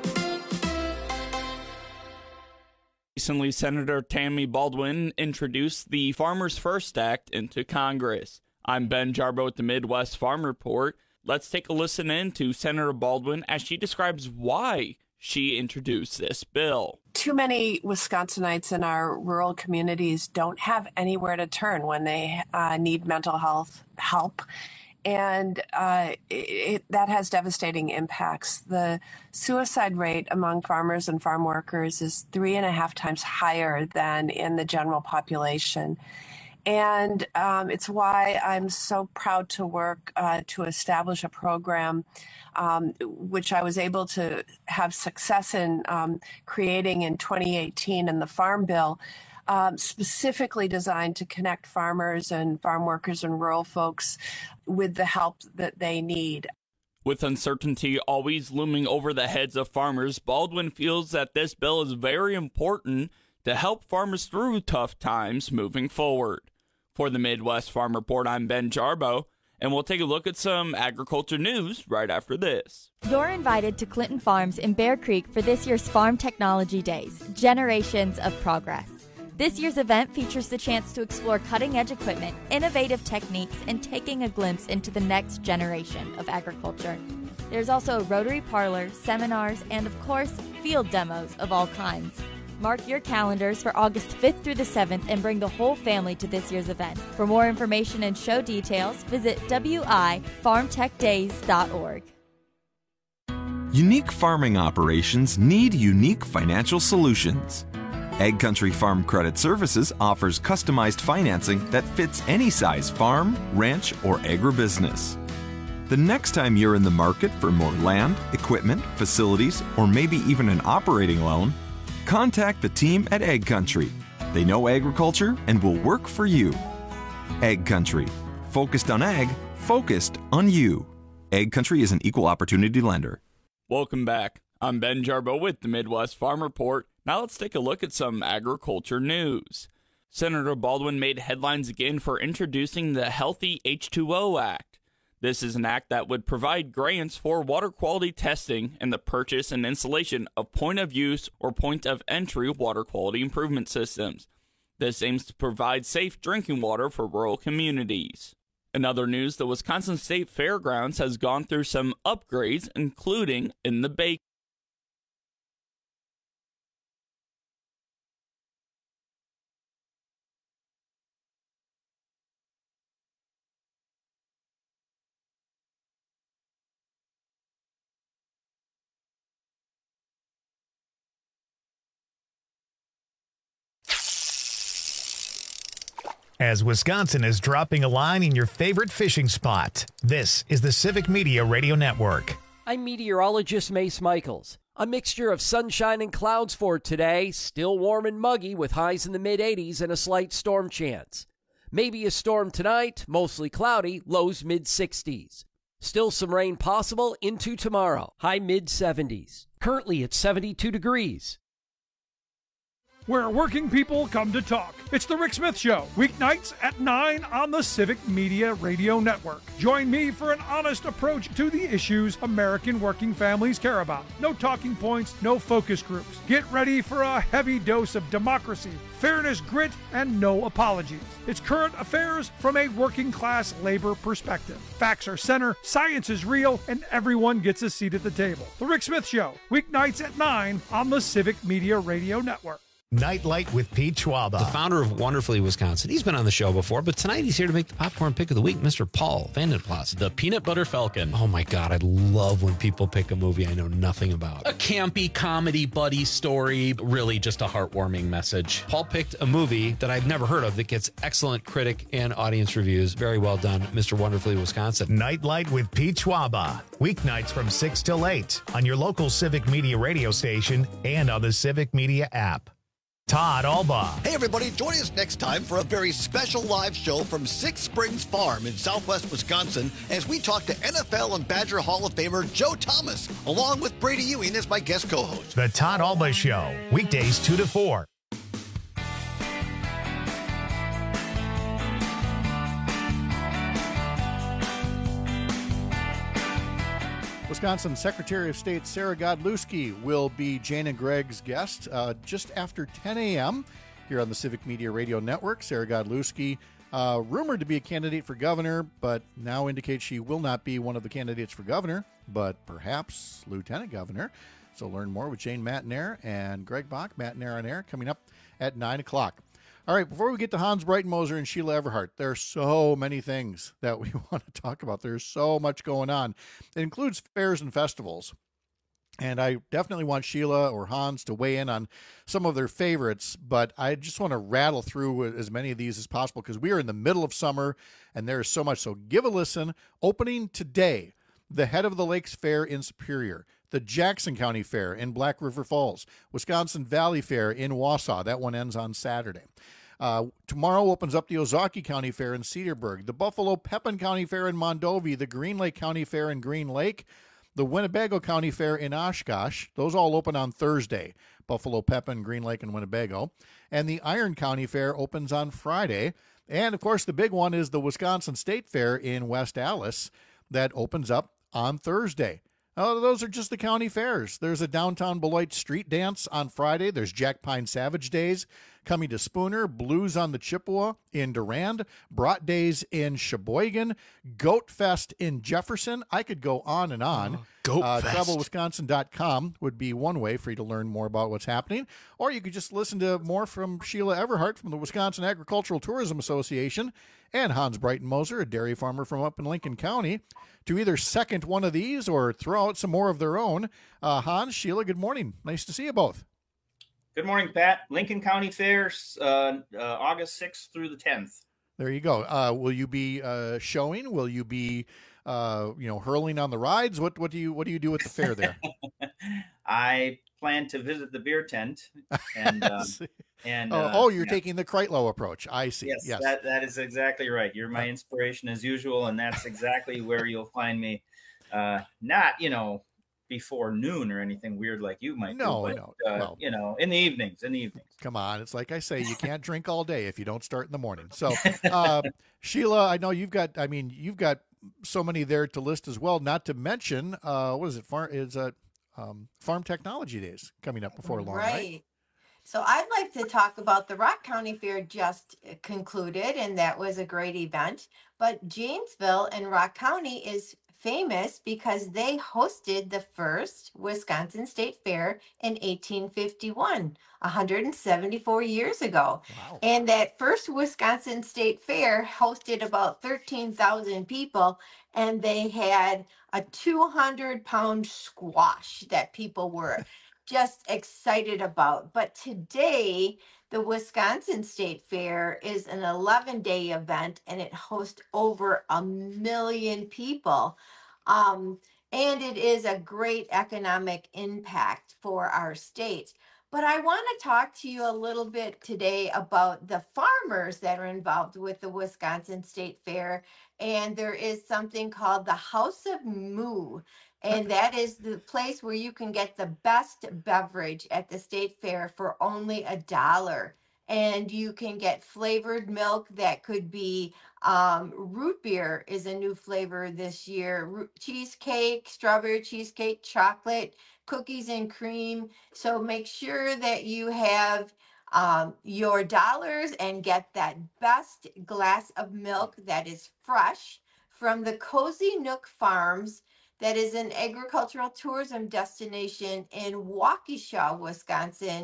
Recently, Senator Tammy Baldwin introduced the Farmers First Act into Congress. I'm Ben Jarbo with the Midwest Farm Report. Let's take a listen in to Senator Baldwin as she describes why she introduced this bill. Too many Wisconsinites in our rural communities don't have anywhere to turn when they uh, need mental health help. And uh, it, that has devastating impacts. The suicide rate among farmers and farm workers is three and a half times higher than in the general population. And um, it's why I'm so proud to work uh, to establish a program um, which I was able to have success in um, creating in twenty eighteen in the Farm Bill, um, specifically designed to connect farmers and farm workers and rural folks with the help that they need. With uncertainty always looming over the heads of farmers, Baldwin feels that this bill is very important to help farmers through tough times moving forward. For the Midwest Farm Report, I'm Ben Jarbo, and we'll take a look at some agriculture news right after this. You're invited to Clinton Farms in Bear Creek for this year's Farm Technology Days, Generations of Progress. This year's event features the chance to explore cutting-edge equipment, innovative techniques, and taking a glimpse into the next generation of agriculture. There's also a Rotary Parlor, seminars, and of course, field demos of all kinds. Mark your calendars for August fifth through the seventh and bring the whole family to this year's event. For more information and show details, visit w i farm tech days dot org. Unique farming operations need unique financial solutions. Ag Country Farm Credit Services offers customized financing that fits any size farm, ranch, or agribusiness. The next time you're in the market for more land, equipment, facilities, or maybe even an operating loan, contact the team at Ag Country. They know agriculture and will work for you. Ag Country. Focused on ag, focused on you. Ag Country is an equal opportunity lender. Welcome back. I'm Ben Jarbo with the Midwest Farm Report. Now let's take a look at some agriculture news. Senator Baldwin made headlines again for introducing the Healthy H two O Act. This is an act that would provide grants for water quality testing and the purchase and installation of point-of-use or point-of-entry water quality improvement systems. This aims to provide safe drinking water for rural communities. In other news, the Wisconsin State Fairgrounds has gone through some upgrades, including in the bake. As Wisconsin is dropping a line in your favorite fishing spot, this is the Civic Media Radio Network. I'm meteorologist Mace Michaels. A mixture of sunshine and clouds for today, still warm and muggy with highs in the mid eighties and a slight storm chance. Maybe a storm tonight, mostly cloudy, lows mid sixties. Still some rain possible into tomorrow, high mid seventies. Currently at seventy-two degrees. Where working people come to talk. It's the Rick Smith Show, weeknights at nine on the Civic Media Radio Network. Join me for an honest approach to the issues American working families care about. No talking points, no focus groups. Get ready for a heavy dose of democracy, fairness, grit, and no apologies. It's current affairs from a working class labor perspective. Facts are center, science is real, and everyone gets a seat at the table. The Rick Smith Show, weeknights at nine on the Civic Media Radio Network. Nightlight with Pete Schwaba. The founder of Wonderfully Wisconsin. He's been on the show before, but tonight he's here to make the popcorn pick of the week, Mister Paul Vandenplas. The Peanut Butter Falcon. Oh my God, I love when people pick a movie I know nothing about. A campy comedy buddy story, really just a heartwarming message. Paul picked a movie that I've never heard of that gets excellent critic and audience reviews. Very well done, Mister Wonderfully Wisconsin. Nightlight with Pete Schwaba. Weeknights from six till eight on your local Civic Media radio station and on the Civic Media app. Todd Alba. Hey, everybody, join us next time for a very special live show from Six Springs Farm in southwest Wisconsin as we talk to N F L and Badger Hall of Famer Joe Thomas, along with Brady Ewing as my guest co-host. The Todd Alba Show, weekdays two to four. Wisconsin Secretary of State Sarah Godlewski will be Jane and Greg's guest uh, just after ten a.m. here on the Civic Media Radio Network. Sarah Godlewski, uh, rumored to be a candidate for governor, but now indicates she will not be one of the candidates for governor, but perhaps lieutenant governor. So learn more with Jane Matnair and Greg Bach. Matnair on air coming up at nine o'clock. All right, before we get to Hans Breitenmoser and Sheila Everhart, there are so many things that we want to talk about. There's so much going on. It includes fairs and festivals. And I definitely want Sheila or Hans to weigh in on some of their favorites, but I just want to rattle through as many of these as possible because we are in the middle of summer and there is so much. So give a listen. Opening today, the Head of the Lakes Fair in Superior, the Jackson County Fair in Black River Falls, Wisconsin Valley Fair in Wausau. That one ends on Saturday. Uh, tomorrow opens up the Ozaukee County Fair in Cedarburg, the Buffalo Pepin County Fair in Mondovi, the Green Lake County Fair in Green Lake, the Winnebago County Fair in Oshkosh. Those all open on Thursday, Buffalo Pepin, Green Lake, and Winnebago. And the Iron County Fair opens on Friday. And, of course, the big one is the Wisconsin State Fair in West Allis that opens up on Thursday. Oh, those are just the county fairs. There's a downtown Beloit street dance on Friday. There's Jack Pine Savage Days coming to Spooner, Blues on the Chippewa in Durand, Brat Days in Sheboygan, Goat Fest in Jefferson. I could go on and on. Oh, Goat uh, Fest. travel wisconsin dot com would be one way for you to learn more about what's happening. Or you could just listen to more from Sheila Everhart from the Wisconsin Agricultural Tourism Association and Hans Breitenmoser, a dairy farmer from up in Lincoln County, to either second one of these or throw out some more of their own. Uh, Hans, Sheila, good morning. Nice to see you both. Good morning, Pat. Lincoln County Fair, uh, uh, August sixth through the tenth. There you go. Uh, will you be uh, showing? Will you be, uh, you know, hurling on the rides? What what do you what do you do at the fair there? I plan to visit the beer tent. And uh, and oh, uh, oh, you're yeah. taking the Kreitlow approach. I see. Yes, Yes. That, that is exactly right. You're my inspiration as usual, and that's exactly where you'll find me. Uh, not, you know, before noon or anything weird like you might No, do, but, no. uh, Well- you know, in the evenings, in the evenings. Come on. It's like I say, you can't drink all day if you don't start in the morning. So, uh, Sheila, I know you've got, I mean, you've got so many there to list as well, not to mention, uh, what is it? Farm is uh, um, Farm Technology Days coming up before long, right? Right. So I'd like to talk about the Rock County Fair just concluded, and that was a great event. But Janesville and Rock County is famous because they hosted the first Wisconsin State Fair in eighteen fifty-one, one hundred seventy-four years ago. And that first Wisconsin State Fair hosted about thirteen thousand people, and they had a two hundred pound squash that people were just excited about. But today, the Wisconsin State Fair is an eleven day event and it hosts over a million people. Um, and it is a great economic impact for our state. But I want to talk to you a little bit today about the farmers that are involved with the Wisconsin State Fair. And there is something called the House of Moo. And that is the place where you can get the best beverage at the state fair for only a dollar. And you can get flavored milk that could be um, root beer is a new flavor this year. Root, cheesecake, strawberry cheesecake, chocolate, cookies and cream. So make sure that you have um, your dollars and get that best glass of milk that is fresh from the Cozy Nook Farms. That is an agricultural tourism destination in Waukesha, Wisconsin.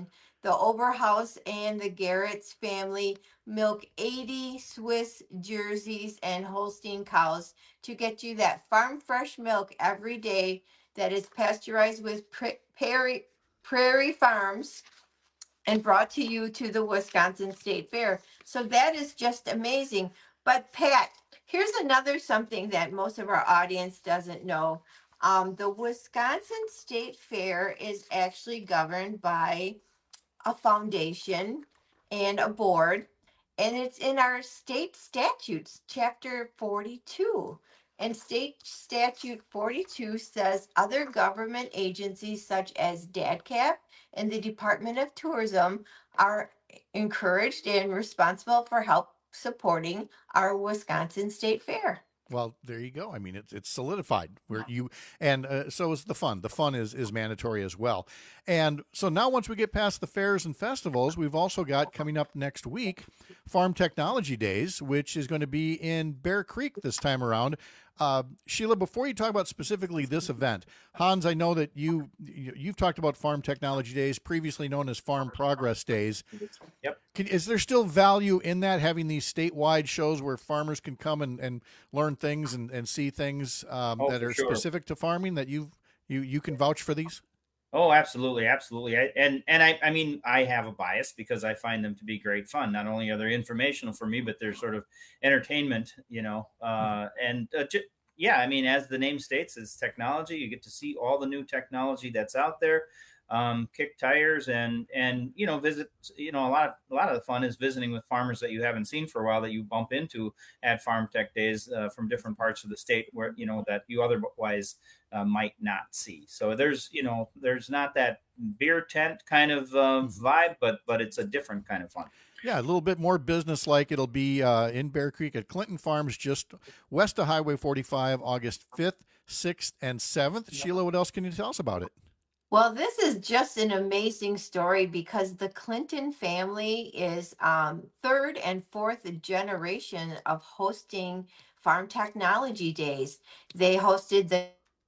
the Oberhaus and the Garrett's family milk eighty Swiss Jerseys and Holstein cows to get you that farm fresh milk every day that is pasteurized with Prairie, Prairie Farms and brought to you to the Wisconsin State Fair. So that is just amazing. But Pat, here's another something that most of our audience doesn't know. Um, the Wisconsin State Fair is actually governed by a foundation and a board, and it's in our state statutes, chapter forty-two. And state statute forty-two says other government agencies such as D A D C A P and the Department of Tourism are encouraged and responsible for help supporting our Wisconsin State Fair. Well, there you go. I mean, it's it's solidified where you, and uh, so is the fun. The fun is is mandatory as well. And so now, once we get past the fairs and festivals, we've also got coming up next week, Farm Technology Days, which is going to be in Bear Creek this time around. Uh, Sheila, before you talk about specifically this event, Hans, I know that you you've talked about Farm Technology Days, previously known as Farm Progress Days. Yep. Can, is there still value in that, having these statewide shows where farmers can come and, and learn things and, and see things um, Oh, that for are sure. specific to farming, that you you you can vouch for these? Oh, absolutely, absolutely. I, and and I, I mean, I have a bias because I find them to be great fun. Not only are they informational for me, but they're sort of entertainment, you know. Uh, and uh, j- yeah, I mean, as the name states, it's technology. You get to see all the new technology that's out there, um, kick tires, and and you know, visit. You know, a lot of a lot of the fun is visiting with farmers that you haven't seen for a while that you bump into at Farm Tech Days uh, from different parts of the state, where you know that you otherwise Uh, might not see. So there's, you know, there's not that beer tent kind of uh, vibe, but but it's a different kind of fun. Yeah, a little bit more business-like. It'll be uh, in Bear Creek at Clinton Farms, just west of Highway forty-five, August fifth, sixth, and seventh. Sheila, what else can you tell us about it? Well, this is just an amazing story because the Clinton family is um, third and fourth generation of hosting Farm Technology Days. They hosted the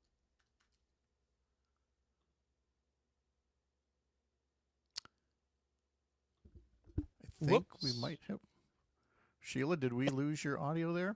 I think we might have. Sheila, did we lose your audio there?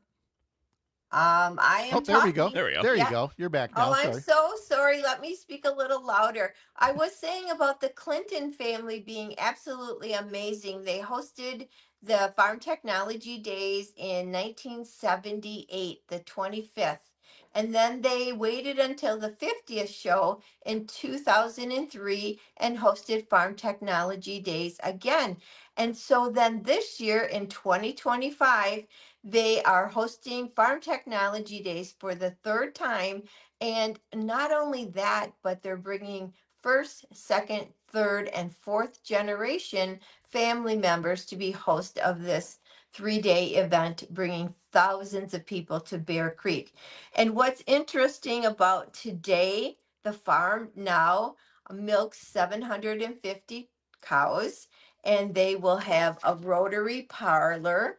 Um, I am Oh, there we go. talking- There we go. There you Yeah. go. You're back now. Oh, I'm Sorry. so sorry. Let me speak a little louder. I was saying about the Clinton family being absolutely amazing. They hosted the Farm Technology Days in nineteen seventy-eight, the twenty-fifth. And then they waited until the fiftieth show in two thousand three and hosted Farm Technology Days again. And so then this year in twenty twenty-five, they are hosting Farm Technology Days for the third time. And not only that, but they're bringing first, second, third, and fourth generation family members to be host of this three-day event, bringing thousands of people to Bear Creek. And what's interesting about today, the farm now milks seven hundred fifty cows, and they will have a rotary parlor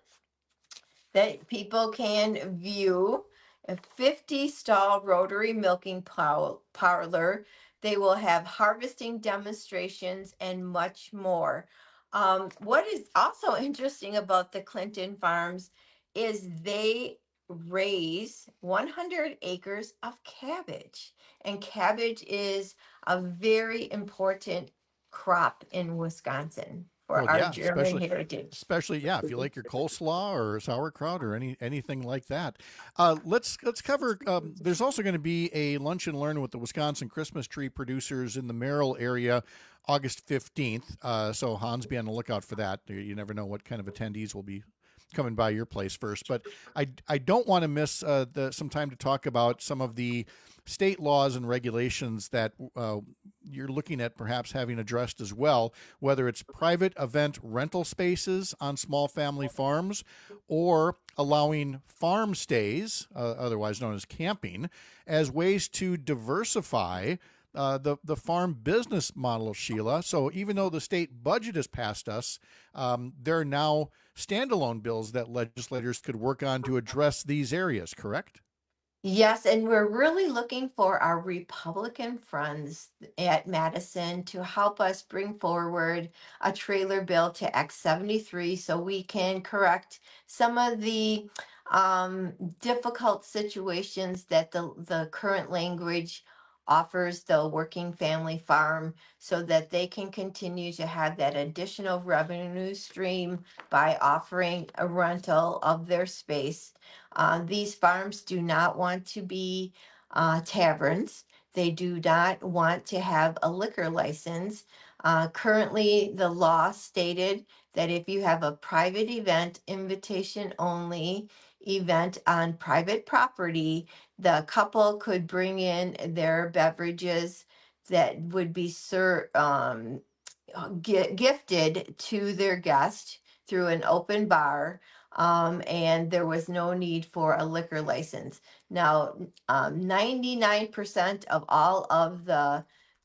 that people can view, a fifty stall rotary milking plow- parlor. They will have harvesting demonstrations and much more. Um, what is also interesting about the Clinton Farms is they raise one hundred acres of cabbage, and cabbage is a very important crop in Wisconsin for Well, our yeah, German especially, heritage. especially yeah, if you like your coleslaw or sauerkraut or any anything like that. Uh, let's let's cover. Um, there's also going to be a lunch and learn with the Wisconsin Christmas tree producers in the Merrill area, August fifteenth. Uh, so Hans, be on the lookout for that. You never know what kind of attendees will be coming by your place first. But I I don't want to miss uh, the some time to talk about some of the state laws and regulations that uh, you're looking at perhaps having addressed as well, whether it's private event rental spaces on small family farms or allowing farm stays, uh, otherwise known as camping, as ways to diversify uh, the, the farm business model, Sheila. So even though the state budget has passed us, um, there are now standalone bills that legislators could work on to address these areas, correct? Yes, and we're really looking for our Republican friends at Madison to help us bring forward a trailer bill to Act seventy-three so we can correct some of the um, difficult situations that the, the current language offers the working family farm so that they can continue to have that additional revenue stream by offering a rental of their space. Uh, these farms do not want to be uh, taverns. They do not want to have a liquor license. Uh, currently, the law stated that if you have a private event, invitation only event on private property, the couple could bring in their beverages that would be ser- um, gi- gifted to their guest through an open bar. Um, and there was no need for a liquor license. Now, um, ninety-nine percent of all of the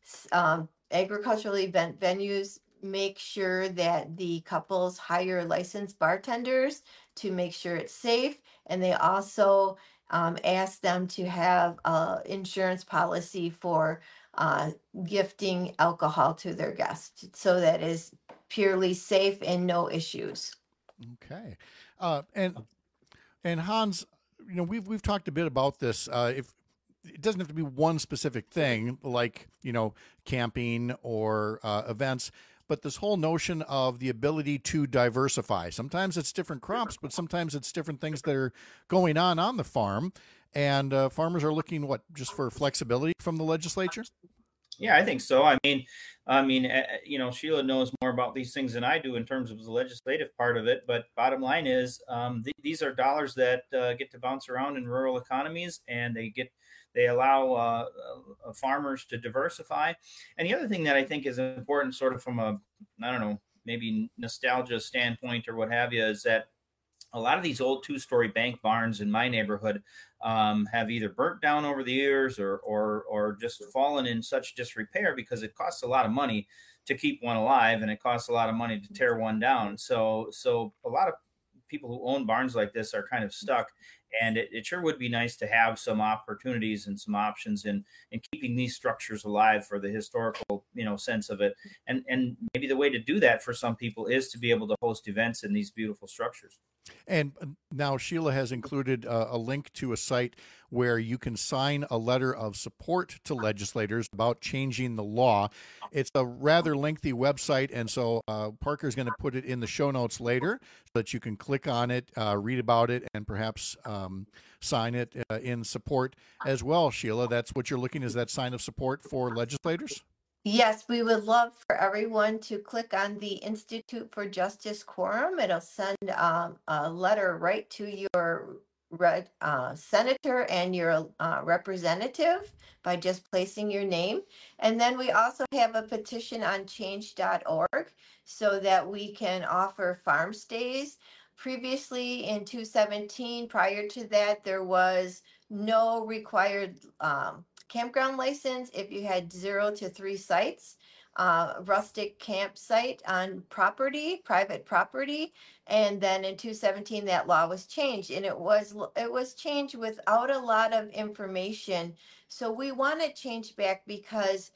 um, agricultural event venues make sure that the couples hire licensed bartenders to make sure it's safe. And they also um, ask them to have an insurance policy for uh, gifting alcohol to their guests. So that is purely safe and no issues. Okay. Uh, and and Hans, you know, we've we've talked a bit about this. Uh, if it doesn't have to be one specific thing, like, you know, camping or uh, events, but this whole notion of the ability to diversify. Sometimes it's different crops, but sometimes it's different things that are going on on the farm. And uh, farmers are looking, what, just for flexibility from the legislature? Yeah, I think so. I mean, I mean, uh, you know, Sheila knows more about these things than I do in terms of the legislative part of it. But bottom line is, um, th- these are dollars that uh, get to bounce around in rural economies, and they get they allow uh, uh, farmers to diversify. And the other thing that I think is important, sort of from a, I don't know, maybe nostalgia standpoint or what have you, is that a lot of these old two-story bank barns in my neighborhood um, have either burnt down over the years or, or or just fallen in such disrepair because it costs a lot of money to keep one alive, and it costs a lot of money to tear one down. So so a lot of people who own barns like this are kind of stuck, and it, it sure would be nice to have some opportunities and some options in in keeping these structures alive for the historical, you know, sense of it. And and maybe the way to do that for some people is to be able to host events in these beautiful structures. And now Sheila has included uh, a link to a site where you can sign a letter of support to legislators about changing the law. It's a rather lengthy website, and so uh, Parker's going to put it in the show notes later so that you can click on it, uh, read about it, and perhaps um, sign it uh, in support as well, Sheila. That's what you're looking, is that sign of support for legislators? Yes, we would love for everyone to click on the Institute for Justice Quorum. It'll send um, a letter right to your red, uh, senator and your uh, representative by just placing your name. And then we also have a petition on change dot org so that we can offer farm stays. Previously in two seventeen, prior to that, there was no required um, campground license if you had zero to three sites, uh, rustic campsite on property, private property. And then in two seventeen, that law was changed, and it was it was changed without a lot of information. So we want to change back because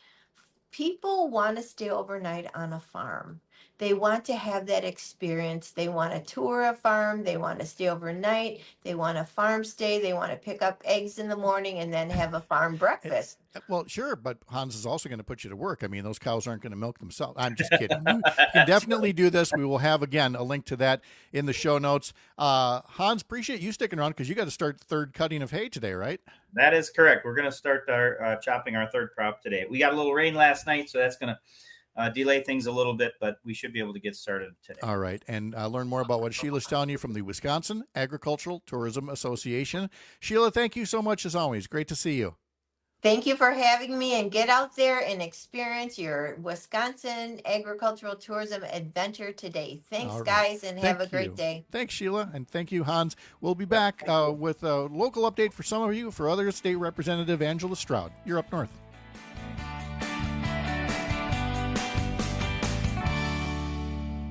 people want to stay overnight on a farm. They want to have that experience. They want to tour a farm. They want to stay overnight. They want a farm stay. They want to pick up eggs in the morning and then have a farm breakfast. Well, sure, but Hans is also going to put you to work. I mean, those cows aren't going to milk themselves. I'm just kidding. You can definitely do this. We will have, again, a link to that in the show notes. Uh, Hans, appreciate you sticking around because you got to start the third cutting of hay today, right? That is correct. We're going to start our uh, chopping our third crop today. We got a little rain last night, so that's going to uh, delay things a little bit, but we should be able to get started today. All right, and uh, learn more about what Sheila's telling you from the Wisconsin Agricultural Tourism Association. Sheila, thank you so much as always. Great to see you. Thank you for having me, and get out there and experience your Wisconsin agricultural tourism adventure today. Thanks, right, guys, and thank have a great you. day. Thanks, Sheila, and thank you, Hans. We'll be back uh, with a local update for some of you. For others, State Representative Angela Stroud. You're up north.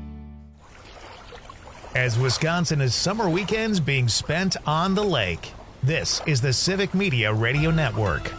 As Wisconsin is summer weekends being spent on the lake, This is the Civic Media Radio Network.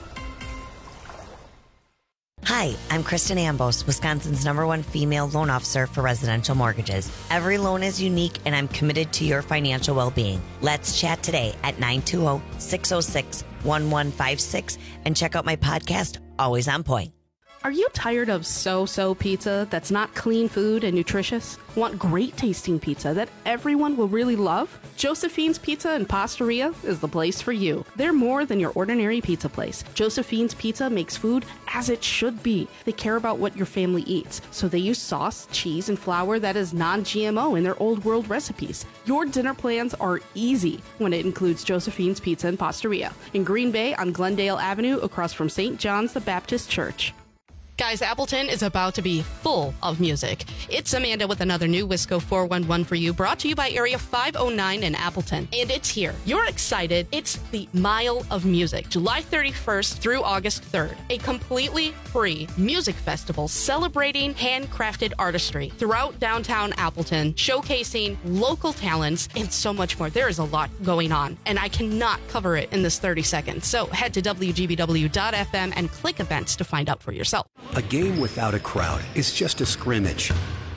Hi, I'm Kristen Ambos, Wisconsin's number one female loan officer for residential mortgages. Every loan is unique, and I'm committed to your financial well-being. Let's chat today at nine two zero, six zero six, one one five six and check out my podcast, Always on Point. Are you tired of so-so pizza that's not clean food and nutritious? Want great tasting pizza that everyone will really love? Josephine's Pizza and Pastaria is the place for you. They're more than your ordinary pizza place. Josephine's Pizza makes food as it should be. They care about what your family eats, so they use sauce, cheese, and flour that is non-G M O in their old world recipes. Your dinner plans are easy when it includes Josephine's Pizza and Pastaria in Green Bay on Glendale Avenue across from Saint John's the Baptist Church. Guys, Appleton is about to be full of music. It's Amanda with another new Wisco four one one for you, brought to you by Area five oh nine in Appleton. And it's here. You're excited. It's the Mile of Music, July thirty-first through August third. A completely free music festival celebrating handcrafted artistry throughout downtown Appleton, showcasing local talents and so much more. There is a lot going on, and I cannot cover it in this thirty seconds. So head to W G B W dot F M and click events to find out for yourself. A game without a crowd is just a scrimmage.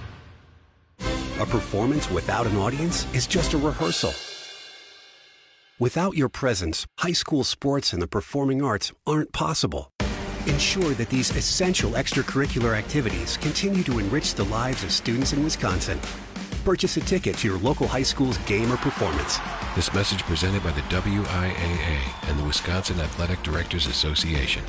A performance without an audience is just a rehearsal. Without your presence, high school sports and the performing arts aren't possible. Ensure that these essential extracurricular activities continue to enrich the lives of students in Wisconsin. Purchase a ticket to your local high school's game or performance. This message presented by the W I A A and the Wisconsin Athletic Directors Association.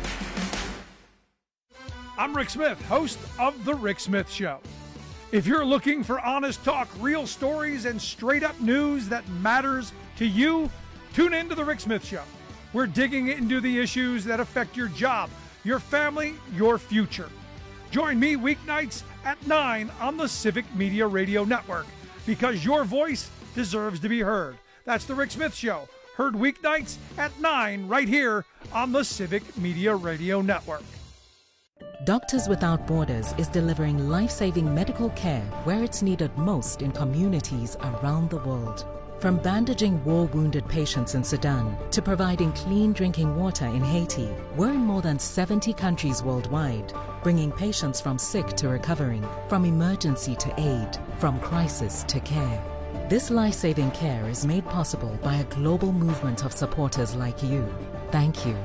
I'm Rick Smith, host of The Rick Smith Show. If you're looking for honest talk, real stories, and straight-up news that matters to you, tune in to The Rick Smith Show. We're digging into the issues that affect your job, your family, your future. Join me weeknights at nine on the Civic Media Radio Network, because your voice deserves to be heard. That's The Rick Smith Show, heard weeknights at nine right here on the Civic Media Radio Network. Doctors Without Borders is delivering life-saving medical care where it's needed most in communities around the world. From bandaging war-wounded patients in Sudan to providing clean drinking water in Haiti, we're in more than seventy countries worldwide, bringing patients from sick to recovering, from emergency to aid, from crisis to care. This life-saving care is made possible by a global movement of supporters like you. Thank you.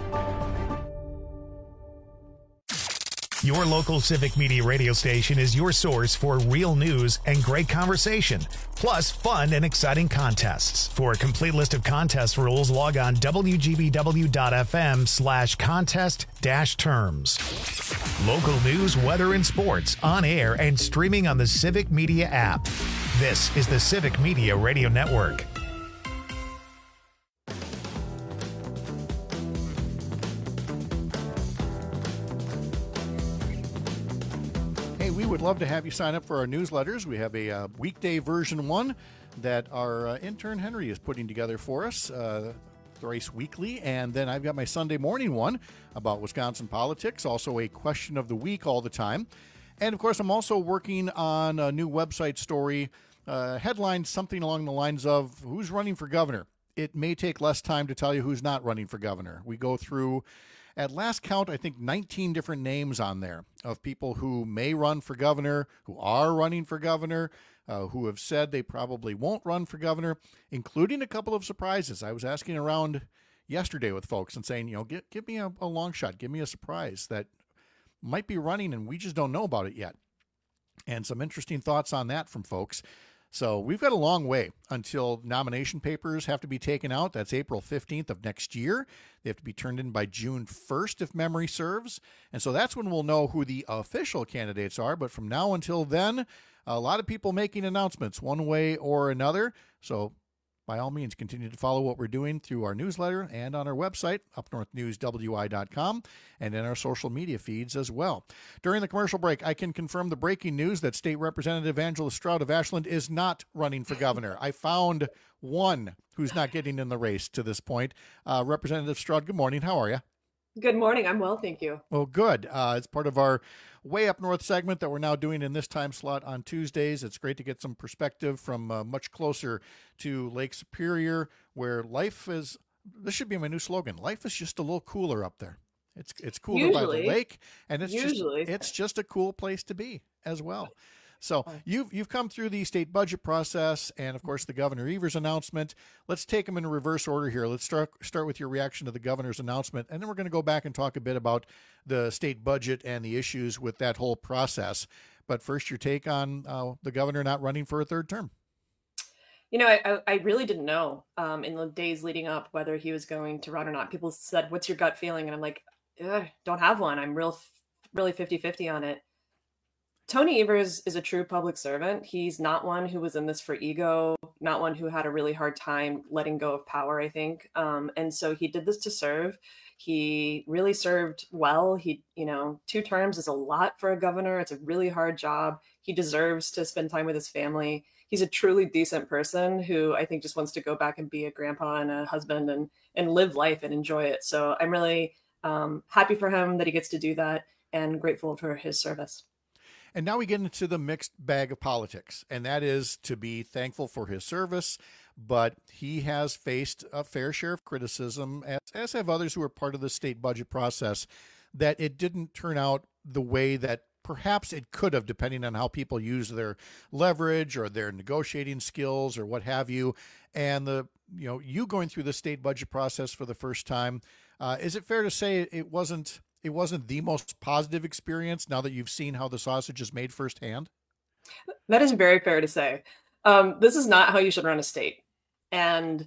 Your local Civic Media radio station is your source for real news and great conversation, plus fun and exciting contests. For a complete list of contest rules, log on W G B W dot F M slash contest dash terms. Local news, weather, and sports on air and streaming on the Civic Media app. This is the Civic Media Radio Network. We would love to have you sign up for our newsletters. We have a uh, weekday version one that our uh, intern Henry is putting together for us uh, thrice weekly. And then I've got my Sunday morning one about Wisconsin politics, also a question of the week all the time. And, of course, I'm also working on a new website story, uh, headline something along the lines of who's running for governor. It may take less time to tell you who's not running for governor. We go through, at last count, I think nineteen different names on there of people who may run for governor, who are running for governor, uh, who have said they probably won't run for governor, including a couple of surprises. I was asking around yesterday with folks and saying, you know, give, give me a, a long shot, give me a surprise that might be running and we just don't know about it yet. And some interesting thoughts on that from folks. So we've got a long way until nomination papers have to be taken out. That's April fifteenth of next year. They have to be turned in by June first, if memory serves. And so that's when we'll know who the official candidates are. But from now until then, a lot of people making announcements one way or another. So by all means, continue to follow what we're doing through our newsletter and on our website, up north news W I dot com, and in our social media feeds as well. During the commercial break, I can confirm the breaking news that State Representative Angela Stroud of Ashland is not running for governor. I found one who's not getting in the race to this point. Uh, Representative Stroud, good morning. How are you? Good morning. I'm well, thank you. Well, good. Uh, it's part of our Way Up North segment that we're now doing in this time slot on Tuesdays. It's great to get some perspective from uh, much closer to Lake Superior, where life is, this should be my new slogan, life is just a little cooler up there. It's it's cooler Usually. by the lake, and it's Usually. just it's just a cool place to be as well. So you've you've come through the state budget process, and of course the Governor Evers announcement. Let's take them in reverse order here. Let's start start with your reaction to the governor's announcement, and then we're going to go back and talk a bit about the state budget and the issues with that whole process. But first, your take on uh, the governor not running for a third term. You know, I, I really didn't know um, in the days leading up whether he was going to run or not. People said, "What's your gut feeling?" And I'm like, Ugh, don't have one. I'm real, really fifty-fifty on it. Tony Evers is a true public servant. He's not one who was in this for ego, not one who had a really hard time letting go of power, I think. Um, and so he did this to serve. He really served well. He, you know, two terms is a lot for a governor. It's a really hard job. He deserves to spend time with his family. He's a truly decent person who I think just wants to go back and be a grandpa and a husband and, and live life and enjoy it. So I'm really um, happy for him that he gets to do that and grateful for his service. And now we get into the mixed bag of politics, and that is to be thankful for his service, but he has faced a fair share of criticism, as, as have others who are part of the state budget process, that it didn't turn out the way that perhaps it could have, depending on how people use their leverage or their negotiating skills or what have you. And the, you know, you going through the state budget process for the first time, uh, is it fair to say it wasn't It wasn't the most positive experience now that you've seen how the sausage is made firsthand? That is very fair to say. Um, this is not how you should run a state. And,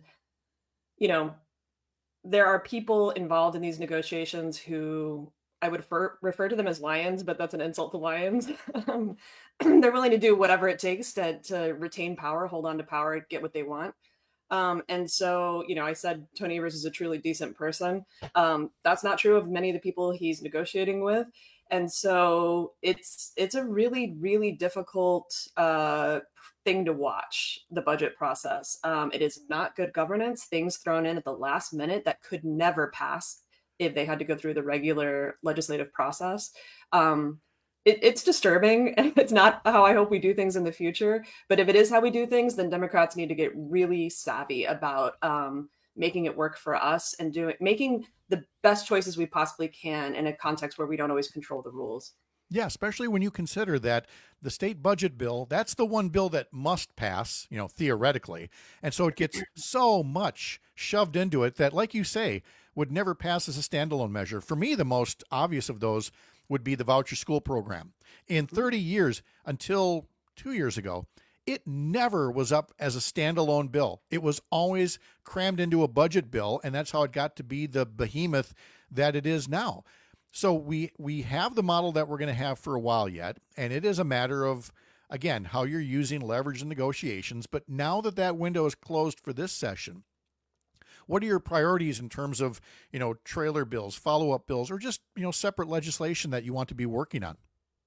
you know, there are people involved in these negotiations who I would refer, refer to them as lions, but that's an insult to lions. um, they're willing to do whatever it takes to, to retain power, hold on to power, get what they want. Um, and so, you know, I said Tony Evers is a truly decent person. Um, that's not true of many of the people he's negotiating with. And so it's it's a really, really difficult uh, thing to watch, the budget process. Um, it is not good governance, things thrown in at the last minute that could never pass if they had to go through the regular legislative process. Um, It, it's disturbing, and it's not how I hope we do things in the future. But if it is how we do things, then Democrats need to get really savvy about um, making it work for us and doing making the best choices we possibly can in a context where we don't always control the rules. Yeah, especially when you consider that the state budget bill, that's the one bill that must pass, you know, theoretically. And so it gets so much shoved into it that, like you say, would never pass as a standalone measure. For me, the most obvious of those would be the voucher school program. In thirty years, until two years ago, it never was up as a standalone bill. It was always crammed into a budget bill, and that's how it got to be the behemoth that it is now. So we we have the model that we're going to have for a while yet, and it is a matter of, again, how you're using leverage in negotiations. But now that that window is closed for this session, what are your priorities in terms of, you know, trailer bills, follow-up bills, or just, you know, separate legislation that you want to be working on?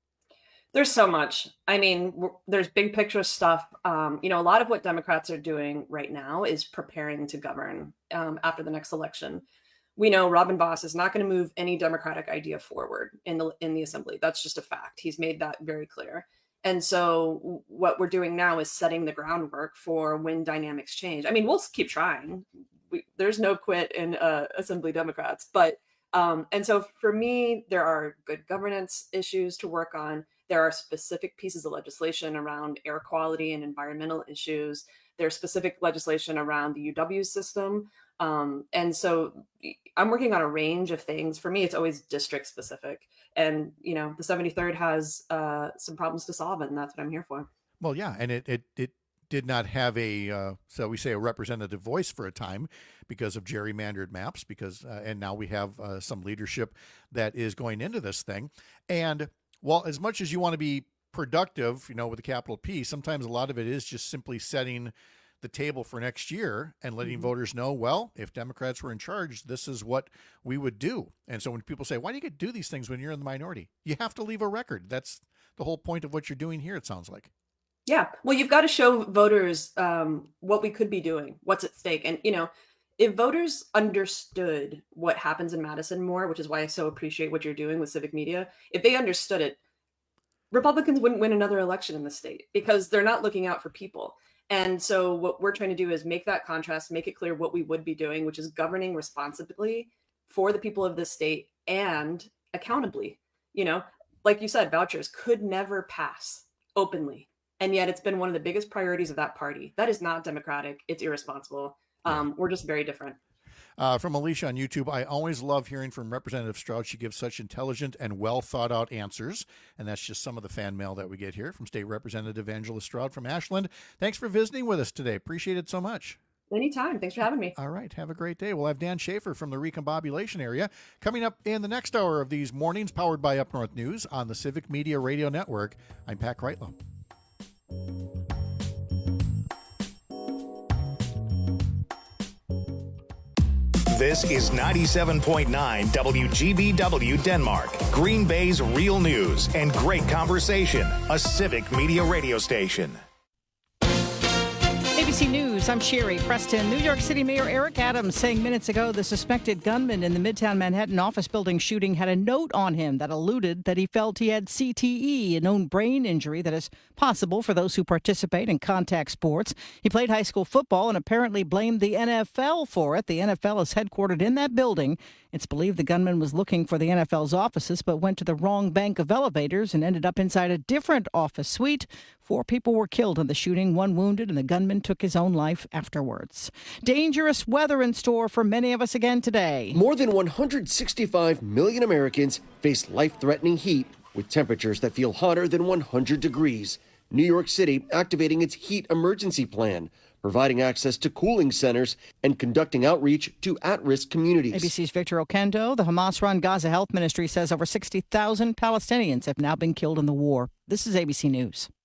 There's so much. I mean, w- there's big picture stuff. Um, you know, a lot of what Democrats are doing right now is preparing to govern um, after the next election. We know Robin Vos is not going to move any Democratic idea forward in the in the assembly. That's just a fact. He's made that very clear. And so what we're doing now is setting the groundwork for when dynamics change. I mean, we'll keep trying. We, there's no quit in uh, Assembly Democrats. But um, and so for me, there are good governance issues to work on. There are specific pieces of legislation around air quality and environmental issues. There's specific legislation around the U W system. Um, and so I'm working on a range of things. For me, it's always district specific. And, you know, the seventy-third has uh, some problems to solve, and that's what I'm here for. Well, yeah, and it it it did not have a, uh, so we say a representative voice for a time because of gerrymandered maps, because, uh, and now we have uh, some leadership that is going into this thing. And well, as much as you want to be productive, you know, with a capital P, sometimes a lot of it is just simply setting the table for next year and letting mm-hmm. voters know, well, if Democrats were in charge, this is what we would do. And so when people say, why do you get to do these things when you're in the minority? You have to leave a record. That's the whole point of what you're doing here, it sounds like. Yeah. Well, you've got to show voters um, what we could be doing, what's at stake. And, you know, if voters understood what happens in Madison more, which is why I so appreciate what you're doing with civic media, if they understood it, Republicans wouldn't win another election in the state because they're not looking out for people. And so what we're trying to do is make that contrast, make it clear what we would be doing, which is governing responsibly for the people of this state and accountably. You know, like you said, vouchers could never pass openly. And yet it's been one of the biggest priorities of that party. That is not democratic. It's irresponsible. Um, we're just very different. Uh, from Alicia on YouTube, I always love hearing from Representative Stroud. She gives such intelligent and well thought out answers. And that's just some of the fan mail that we get here from State Representative Angela Stroud from Ashland. Thanks for visiting with us today. Appreciate it so much. Anytime. Thanks for having me. All right. Have a great day. We'll have Dan Schaefer from the Recombobulation area coming up in the next hour of these mornings, powered by Up North News on the Civic Media Radio Network. I'm Pat Kreitlow. This is ninety-seven point nine W G B W Denmark, Green Bay's real news and great conversation, a civic media radio station. A B C News, I'm Sherry Preston. New York City Mayor Eric Adams saying minutes ago the suspected gunman in the Midtown Manhattan office building shooting had a note on him that alluded that he felt he had C T E, a known brain injury that is possible for those who participate in contact sports. He played high school football and apparently blamed the N F L for it. The N F L is headquartered in that building. It's believed the gunman was looking for the N F L's offices but went to the wrong bank of elevators and ended up inside a different office suite. Four people were killed in the shooting, one wounded, and the gunman took his own life afterwards. Dangerous weather in store for many of us again today. More than one hundred sixty-five million Americans face life-threatening heat with temperatures that feel hotter than one hundred degrees. New York City activating its heat emergency plan, providing access to cooling centers and conducting outreach to at-risk communities. A B C's Victor Okendo. The Hamas-run Gaza Health Ministry says over sixty thousand Palestinians have now been killed in the war. This is A B C News.